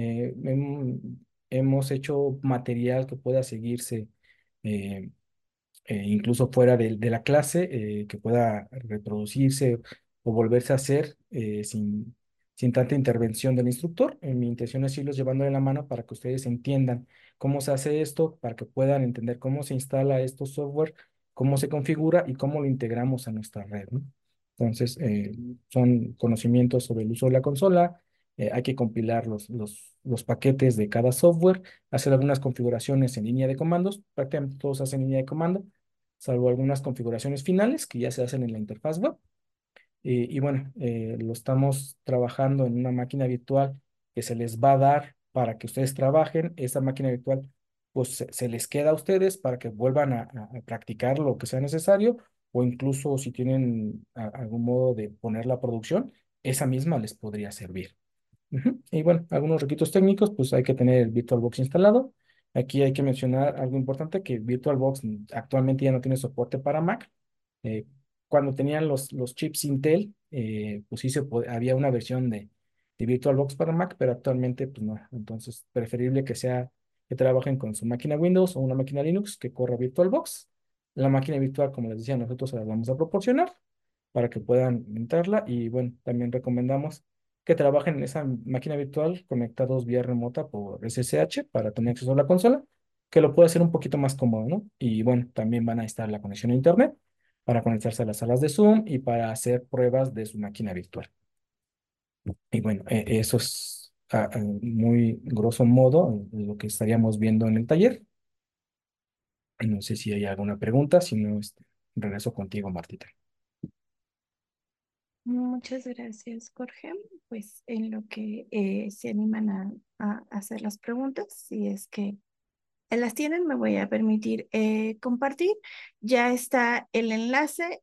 Hemos hecho material que pueda seguirse eh, incluso fuera de la clase, que pueda reproducirse o volverse a hacer sin tanta intervención del instructor. Mi intención es irlos llevando de la mano para que ustedes entiendan cómo se hace esto, para que puedan entender cómo se instala estos software, cómo se configura y cómo lo integramos a nuestra red, ¿no? Entonces, son conocimientos sobre el uso de la consola. Hay que compilar los paquetes de cada software, hacer algunas configuraciones en línea de comandos. Prácticamente todos hacen línea de comando, salvo algunas configuraciones finales que ya se hacen en la interfaz web. Y bueno, lo estamos trabajando en una máquina virtual que se les va a dar para que ustedes trabajen. Esa máquina virtual pues se les queda a ustedes para que vuelvan a practicar lo que sea necesario o incluso si tienen algún modo de poner la producción, esa misma les podría servir. Ujú. Y bueno, algunos requisitos técnicos, pues hay que tener el VirtualBox instalado. Aquí hay que mencionar algo importante, que VirtualBox actualmente ya no tiene soporte para Mac. Eh, Cuando tenían los chips Intel, pues sí había una versión de VirtualBox para Mac, pero actualmente pues no. Entonces, preferible que trabajen con su máquina Windows o una máquina Linux que corra VirtualBox. La máquina virtual, como les decía, nosotros se la vamos a proporcionar para que puedan entrarla y bueno, también recomendamos que trabajen en esa máquina virtual conectados vía remota por SSH para tener acceso a la consola, que lo puede hacer un poquito más cómodo, ¿no? Y bueno, también van a estar la conexión a internet para conectarse a las salas de Zoom y para hacer pruebas de su máquina virtual. Y bueno, eso es muy grosso modo lo que estaríamos viendo en el taller. No sé si hay alguna pregunta, si no, regreso contigo, Martita. Muchas gracias, Jorge. Pues en lo que se animan a hacer las preguntas, si es que las tienen, me voy a permitir compartir. Ya está el enlace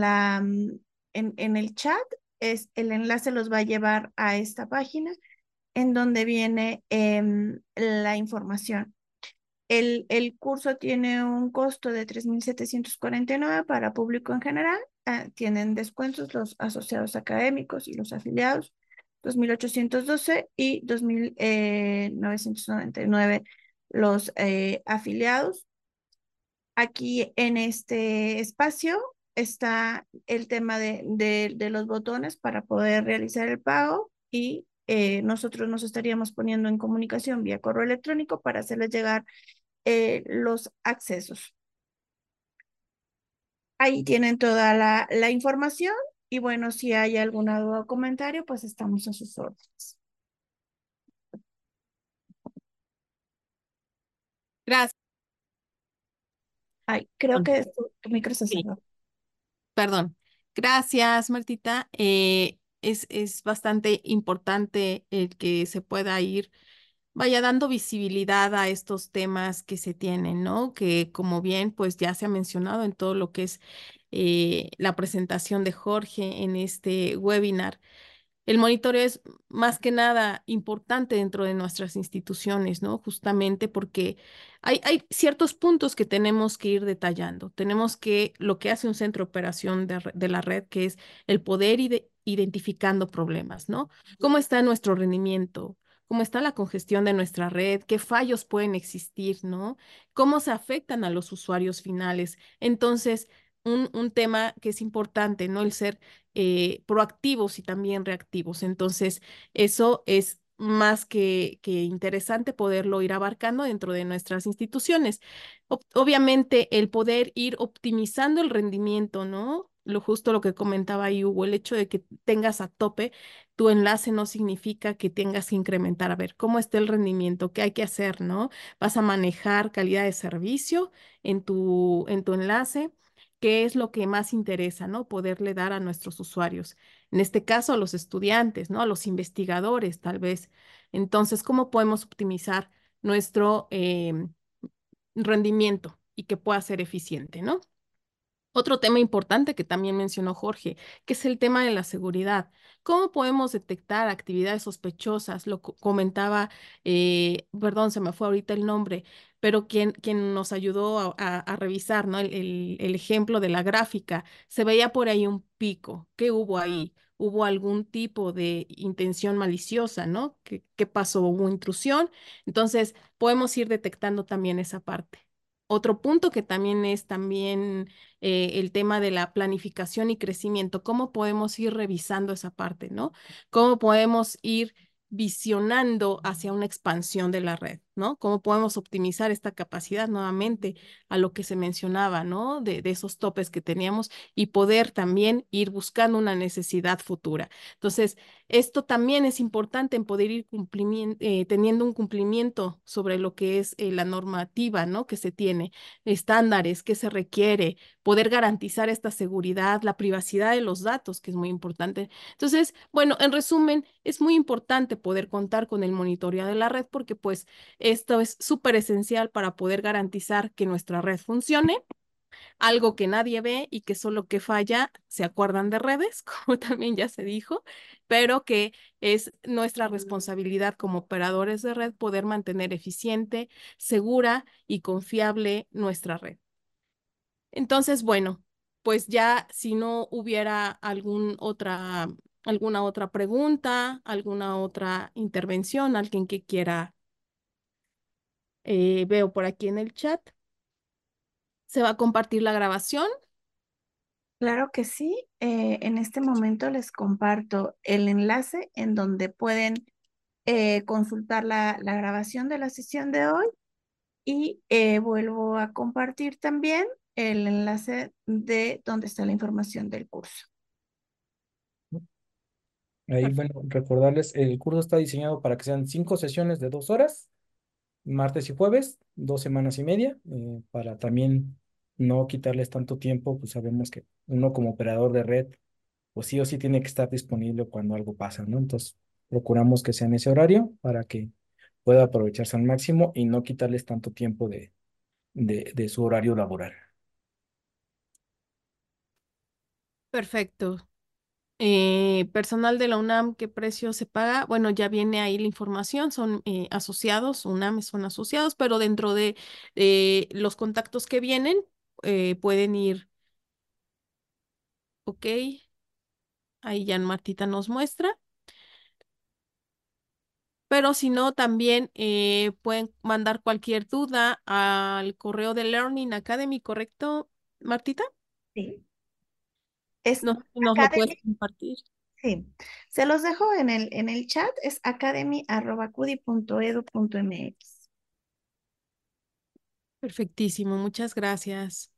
en el chat. El enlace los va a llevar a esta página en donde viene la información. El curso tiene un costo de 3.749 para público en general. Tienen descuentos los asociados académicos y los afiliados, 2.812 y 2.999 los afiliados. Aquí en este espacio está el tema de los botones para poder realizar el pago y nosotros nos estaríamos poniendo en comunicación vía correo electrónico para hacerles llegar los accesos. Ahí tienen toda la información y bueno, si hay alguna duda o comentario, pues estamos a sus órdenes. Gracias. Ay, creo que tu micro se Sí, cerró. perdón. Gracias, Martita. Es bastante importante el que se pueda ir, vaya dando visibilidad a estos temas que se tienen, ¿no? Que como bien, pues ya se ha mencionado en todo lo que es la presentación de Jorge en este webinar. El monitoreo es más que nada importante dentro de nuestras instituciones, ¿no? Justamente porque hay ciertos puntos que tenemos que ir detallando. Tenemos que, lo que hace un centro de operación de la red, que es el poder identificando problemas, ¿no? ¿Cómo está nuestro rendimiento? ¿Cómo está la congestión de nuestra red? ¿Qué fallos pueden existir, ¿no? ¿Cómo se afectan a los usuarios finales? Entonces, un tema que es importante, ¿no? El ser proactivos y también reactivos. Entonces, eso es más que interesante poderlo ir abarcando dentro de nuestras instituciones. Obviamente, el poder ir optimizando el rendimiento, ¿no? Lo justo lo que comentaba ahí, Hugo, el hecho de que tengas a tope tu enlace no significa que tengas que incrementar. A ver, ¿cómo está el rendimiento? ¿Qué hay que hacer, no? ¿Vas a manejar calidad de servicio en tu enlace? ¿Qué es lo que más interesa, ¿no? Poderle dar a nuestros usuarios. En este caso, a los estudiantes, ¿no? A los investigadores, tal vez. Entonces, ¿cómo podemos optimizar nuestro rendimiento y que pueda ser eficiente, ¿no? Otro tema importante que también mencionó Jorge, que es el tema de la seguridad. ¿Cómo podemos detectar actividades sospechosas? Lo comentaba, perdón, se me fue ahorita el nombre, pero quien nos ayudó a revisar, ¿no? El ejemplo de la gráfica, se veía por ahí un pico. ¿Qué hubo ahí? ¿Hubo algún tipo de intención maliciosa, ¿no? ¿Qué pasó? ¿Hubo intrusión? Entonces, podemos ir detectando también esa parte. Otro punto que también es también el tema de la planificación y crecimiento, cómo podemos ir revisando esa parte, ¿no? Cómo podemos ir visionando hacia una expansión de la red, ¿no? Cómo podemos optimizar esta capacidad nuevamente a lo que se mencionaba, ¿no? De esos topes que teníamos y poder también ir buscando una necesidad futura. Entonces, esto también es importante en poder ir teniendo un cumplimiento sobre lo que es la normativa, ¿no? Que se tiene, estándares, que se requiere, poder garantizar esta seguridad, la privacidad de los datos, que es muy importante. Entonces, bueno, en resumen, es muy importante poder contar con el monitoreo de la red porque pues esto es súper esencial para poder garantizar que nuestra red funcione, algo que nadie ve y que solo que falla se acuerdan de redes, como también ya se dijo, pero que es nuestra responsabilidad como operadores de red poder mantener eficiente, segura y confiable nuestra red. Entonces, bueno, pues ya si no hubiera alguna otra pregunta, alguna otra intervención, alguien que quiera, veo por aquí en el chat, se va a compartir la grabación. Claro que sí. En este momento les comparto el enlace en donde pueden consultar la grabación de la sesión de hoy y vuelvo a compartir también el enlace de donde está la información del curso. Ahí, bueno, recordarles, el curso está diseñado para que sean 5 sesiones de 2 horas, martes y jueves, 2 semanas y media, para también no quitarles tanto tiempo, pues sabemos que uno como operador de red, pues sí o sí tiene que estar disponible cuando algo pasa, ¿no? Entonces, procuramos que sea en ese horario para que pueda aprovecharse al máximo y no quitarles tanto tiempo de su horario laboral. Perfecto. Personal de la UNAM, ¿qué precio se paga? Bueno, ya viene ahí la información, son asociados, UNAM son asociados, pero dentro de los contactos que vienen, pueden ir, ok, ahí ya Martita nos muestra, pero si no, también pueden mandar cualquier duda al correo de Learning Academy, ¿correcto, Martita? Sí. Es No, nos lo puedes Academy, compartir. sí. Se los dejo en el chat, es academy@cudi.edu.mx. Perfectísimo, muchas gracias.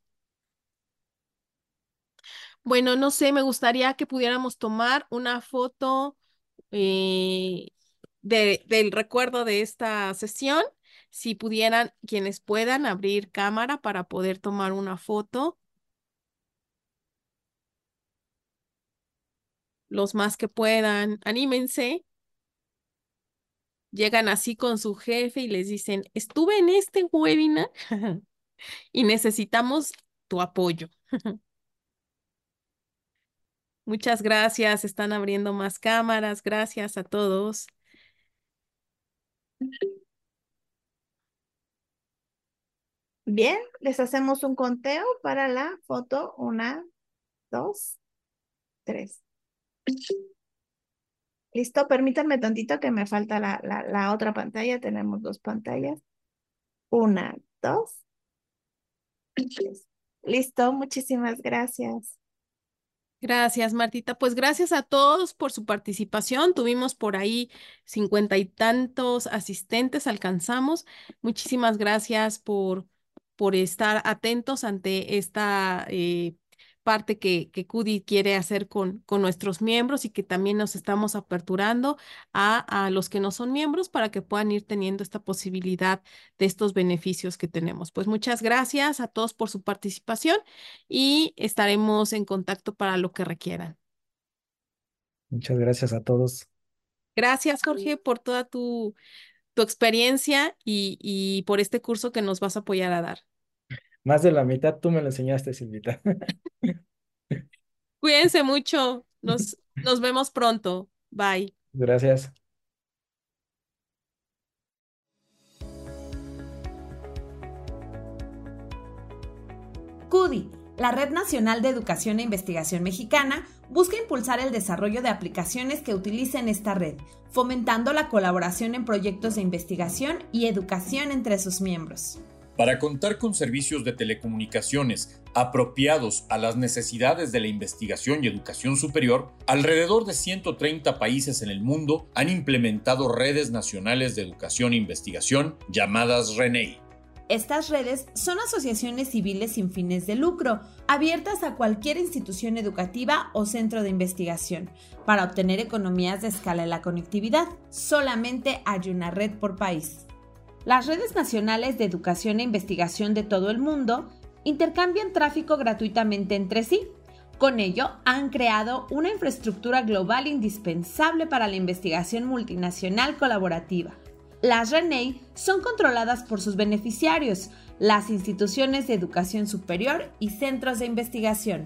Bueno, no sé, me gustaría que pudiéramos tomar una foto eh, del recuerdo de esta sesión. Si pudieran, quienes puedan, abrir cámara para poder tomar una foto, los más que puedan, anímense. Llegan así con su jefe y les dicen, estuve en este webinar y necesitamos tu apoyo. Muchas gracias, están abriendo más cámaras. Gracias a todos. Bien, les hacemos un conteo para la foto. 1, 2, 3. Listo, permítanme tantito que me falta la otra pantalla. Tenemos 2 pantallas. 1, 2, 3. Listo, muchísimas gracias. Gracias, Martita. Pues gracias a todos por su participación. Tuvimos por ahí 50 y tantos asistentes, alcanzamos. Muchísimas gracias por estar atentos ante esta parte que CUDI quiere hacer con nuestros miembros y que también nos estamos aperturando a los que no son miembros para que puedan ir teniendo esta posibilidad de estos beneficios que tenemos. Pues muchas gracias a todos por su participación y estaremos en contacto para lo que requieran. Muchas gracias a todos. Gracias, Jorge, por toda tu experiencia y por este curso que nos vas a apoyar a dar. Más de la mitad tú me lo enseñaste, Silvita. Cuídense mucho. Nos vemos pronto. Bye. Gracias. CUDI, la Red Nacional de Educación e Investigación Mexicana, busca impulsar el desarrollo de aplicaciones que utilicen esta red, fomentando la colaboración en proyectos de investigación y educación entre sus miembros. Para contar con servicios de telecomunicaciones apropiados a las necesidades de la investigación y educación superior, alrededor de 130 países en el mundo han implementado redes nacionales de educación e investigación llamadas RENEI. Estas redes son asociaciones civiles sin fines de lucro, abiertas a cualquier institución educativa o centro de investigación. Para obtener economías de escala en la conectividad, solamente hay una red por país. Las redes nacionales de educación e investigación de todo el mundo intercambian tráfico gratuitamente entre sí. Con ello, han creado una infraestructura global indispensable para la investigación multinacional colaborativa. Las RENEI son controladas por sus beneficiarios, las instituciones de educación superior y centros de investigación.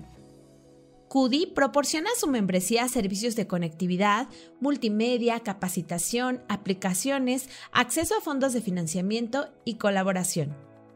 CUDI proporciona a su membresía servicios de conectividad, multimedia, capacitación, aplicaciones, acceso a fondos de financiamiento y colaboración.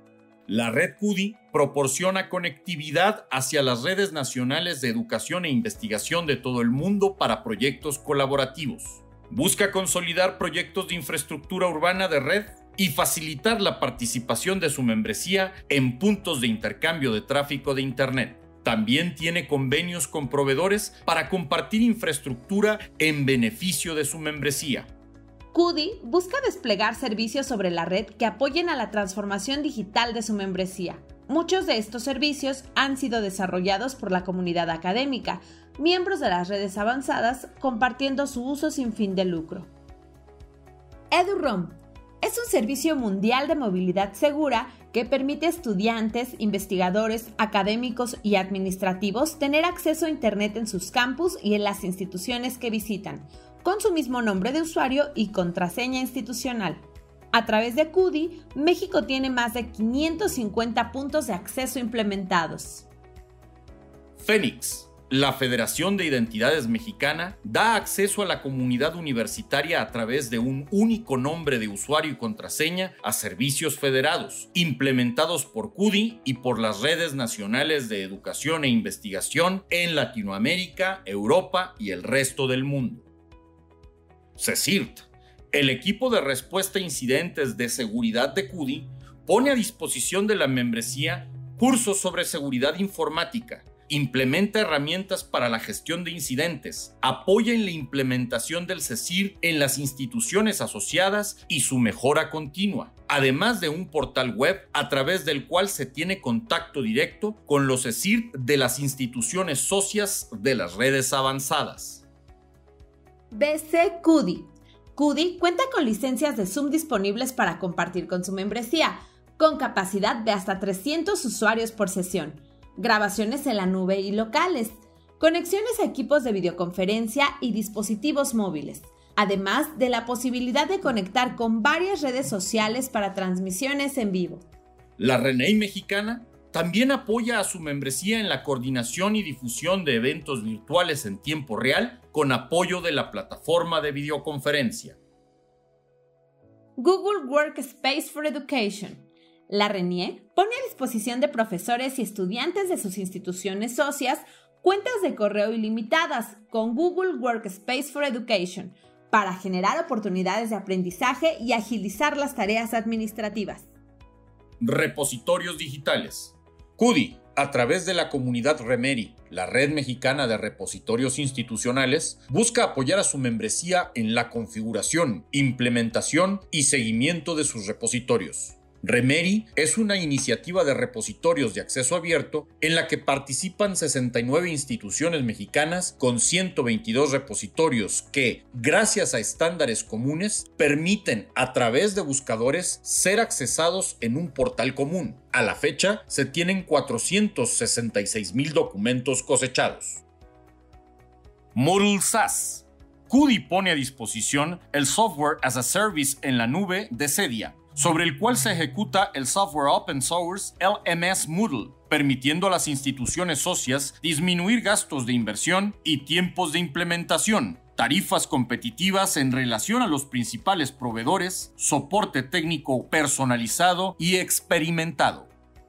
La red CUDI proporciona conectividad hacia las redes nacionales de educación e investigación de todo el mundo para proyectos colaborativos. Busca consolidar proyectos de infraestructura urbana de red y facilitar la participación de su membresía en puntos de intercambio de tráfico de Internet. También tiene convenios con proveedores para compartir infraestructura en beneficio de su membresía. CUDI busca desplegar servicios sobre la red que apoyen a la transformación digital de su membresía. Muchos de estos servicios han sido desarrollados por la comunidad académica, miembros de las redes avanzadas, compartiendo su uso sin fin de lucro. EduROM. es un servicio mundial de movilidad segura que permite a estudiantes, investigadores, académicos y administrativos tener acceso a Internet en sus campus y en las instituciones que visitan, con su mismo nombre de usuario y contraseña institucional. A través de CUDI, México tiene más de 550 puntos de acceso implementados. Fénix, la Federación de Identidades Mexicana, da acceso a la comunidad universitaria a través de un único nombre de usuario y contraseña a servicios federados, implementados por CUDI y por las redes nacionales de educación e investigación en Latinoamérica, Europa y el resto del mundo. CECIRT, el equipo de respuesta a incidentes de seguridad de CUDI, pone a disposición de la membresía cursos sobre seguridad informática, implementa herramientas para la gestión de incidentes, apoya en la implementación del CECIRT en las instituciones asociadas y su mejora continua, además de un portal web a través del cual se tiene contacto directo con los CECIRT de las instituciones socias de las redes avanzadas. BC CUDI. CUDI cuenta con licencias de Zoom disponibles para compartir con su membresía, con capacidad de hasta 300 usuarios por sesión, grabaciones en la nube y locales, conexiones a equipos de videoconferencia y dispositivos móviles, además de la posibilidad de conectar con varias redes sociales para transmisiones en vivo. La RENEI mexicana también apoya a su membresía en la coordinación y difusión de eventos virtuales en tiempo real con apoyo de la plataforma de videoconferencia. Google Workspace for Education. La RENIE pone a disposición de profesores y estudiantes de sus instituciones socias cuentas de correo ilimitadas con Google Workspace for Education para generar oportunidades de aprendizaje y agilizar las tareas administrativas. Repositorios digitales. CUDI, a través de la comunidad REMERI, la Red Mexicana de Repositorios Institucionales, busca apoyar a su membresía en la configuración, implementación y seguimiento de sus repositorios. REMERI es una iniciativa de repositorios de acceso abierto en la que participan 69 instituciones mexicanas con 122 repositorios que, gracias a estándares comunes, permiten a través de buscadores ser accesados en un portal común. A la fecha, se tienen 466,000 documentos cosechados. Moodle SaaS. CUDI pone a disposición el Software as a Service en la nube de Cedia, sobre el cual se ejecuta el software open source LMS Moodle, permitiendo a las instituciones socias disminuir gastos de inversión y tiempos de implementación, tarifas competitivas en relación a los principales proveedores, soporte técnico personalizado y experimentado.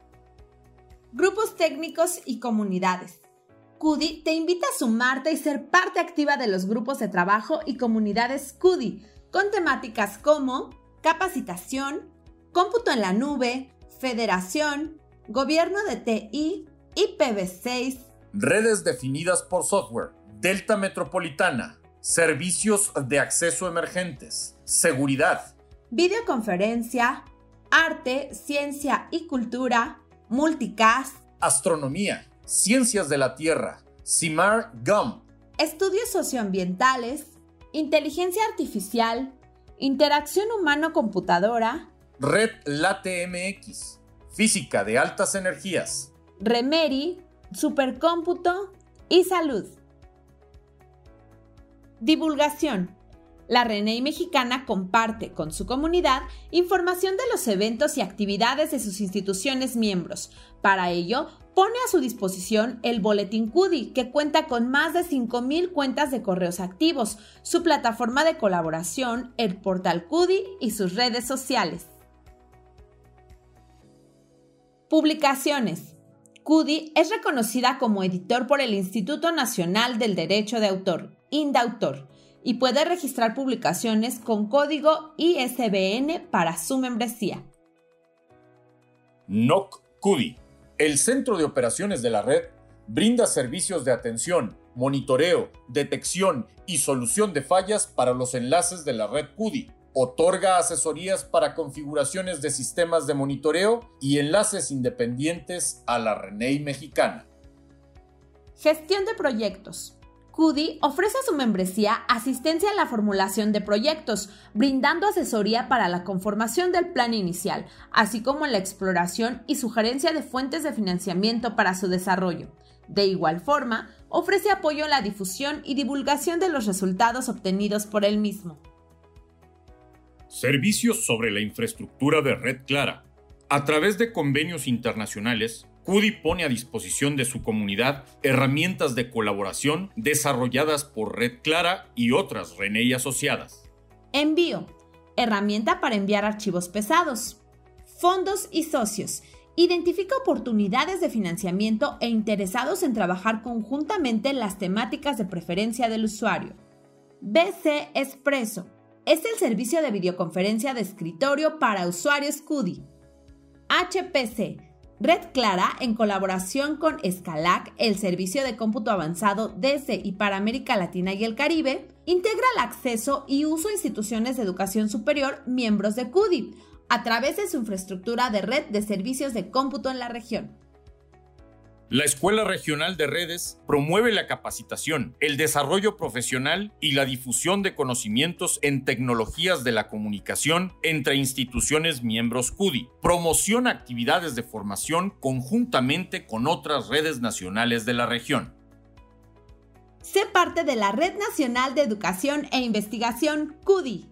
Grupos técnicos y comunidades. CUDI te invita a sumarte y ser parte activa de los grupos de trabajo y comunidades CUDI, con temáticas como capacitación, cómputo en la nube, federación, gobierno de TI, IPv6, redes definidas por software, Delta Metropolitana, servicios de acceso emergentes, seguridad, videoconferencia, arte, ciencia y cultura, multicast, astronomía, ciencias de la Tierra, CIMAR GUM, estudios socioambientales, inteligencia artificial, interacción humano-computadora, Red LaTeMX, física de altas energías, REMERI, supercómputo y salud. Divulgación. La RENEI mexicana comparte con su comunidad información de los eventos y actividades de sus instituciones miembros. Para ello, pone a su disposición el Boletín CUDI, que cuenta con más de 5,000 cuentas de correos activos, su plataforma de colaboración, el portal CUDI y sus redes sociales. Publicaciones. CUDI es reconocida como editor por el Instituto Nacional del Derecho de Autor, INDAUTOR, y puede registrar publicaciones con código ISBN para su membresía. NOC CUDI. El Centro de Operaciones de la Red brinda servicios de atención, monitoreo, detección y solución de fallas para los enlaces de la red CUDI. Otorga asesorías para configuraciones de sistemas de monitoreo y enlaces independientes a la RENEI mexicana. Gestión de proyectos. CUDI ofrece a su membresía asistencia en la formulación de proyectos, brindando asesoría para la conformación del plan inicial, así como en la exploración y sugerencia de fuentes de financiamiento para su desarrollo. De igual forma, ofrece apoyo en la difusión y divulgación de los resultados obtenidos por él mismo. Servicios sobre la infraestructura de Red Clara. A través de convenios internacionales, CUDI pone a disposición de su comunidad herramientas de colaboración desarrolladas por Red Clara y otras RENE y asociadas. Envío. Herramienta para enviar archivos pesados. Fondos y socios. Identifica oportunidades de financiamiento e interesados en trabajar conjuntamente en las temáticas de preferencia del usuario. BC Expreso. Es el servicio de videoconferencia de escritorio para usuarios CUDI. HPC. Red Clara, en colaboración con Scalac, el servicio de cómputo avanzado desde y para América Latina y el Caribe, integra el acceso y uso a instituciones de educación superior miembros de CUDI, a través de su infraestructura de red de servicios de cómputo en la región. La Escuela Regional de Redes promueve la capacitación, el desarrollo profesional y la difusión de conocimientos en tecnologías de la comunicación entre instituciones miembros CUDI. Promociona actividades de formación conjuntamente con otras redes nacionales de la región. Sé parte de la Red Nacional de Educación e Investigación CUDI.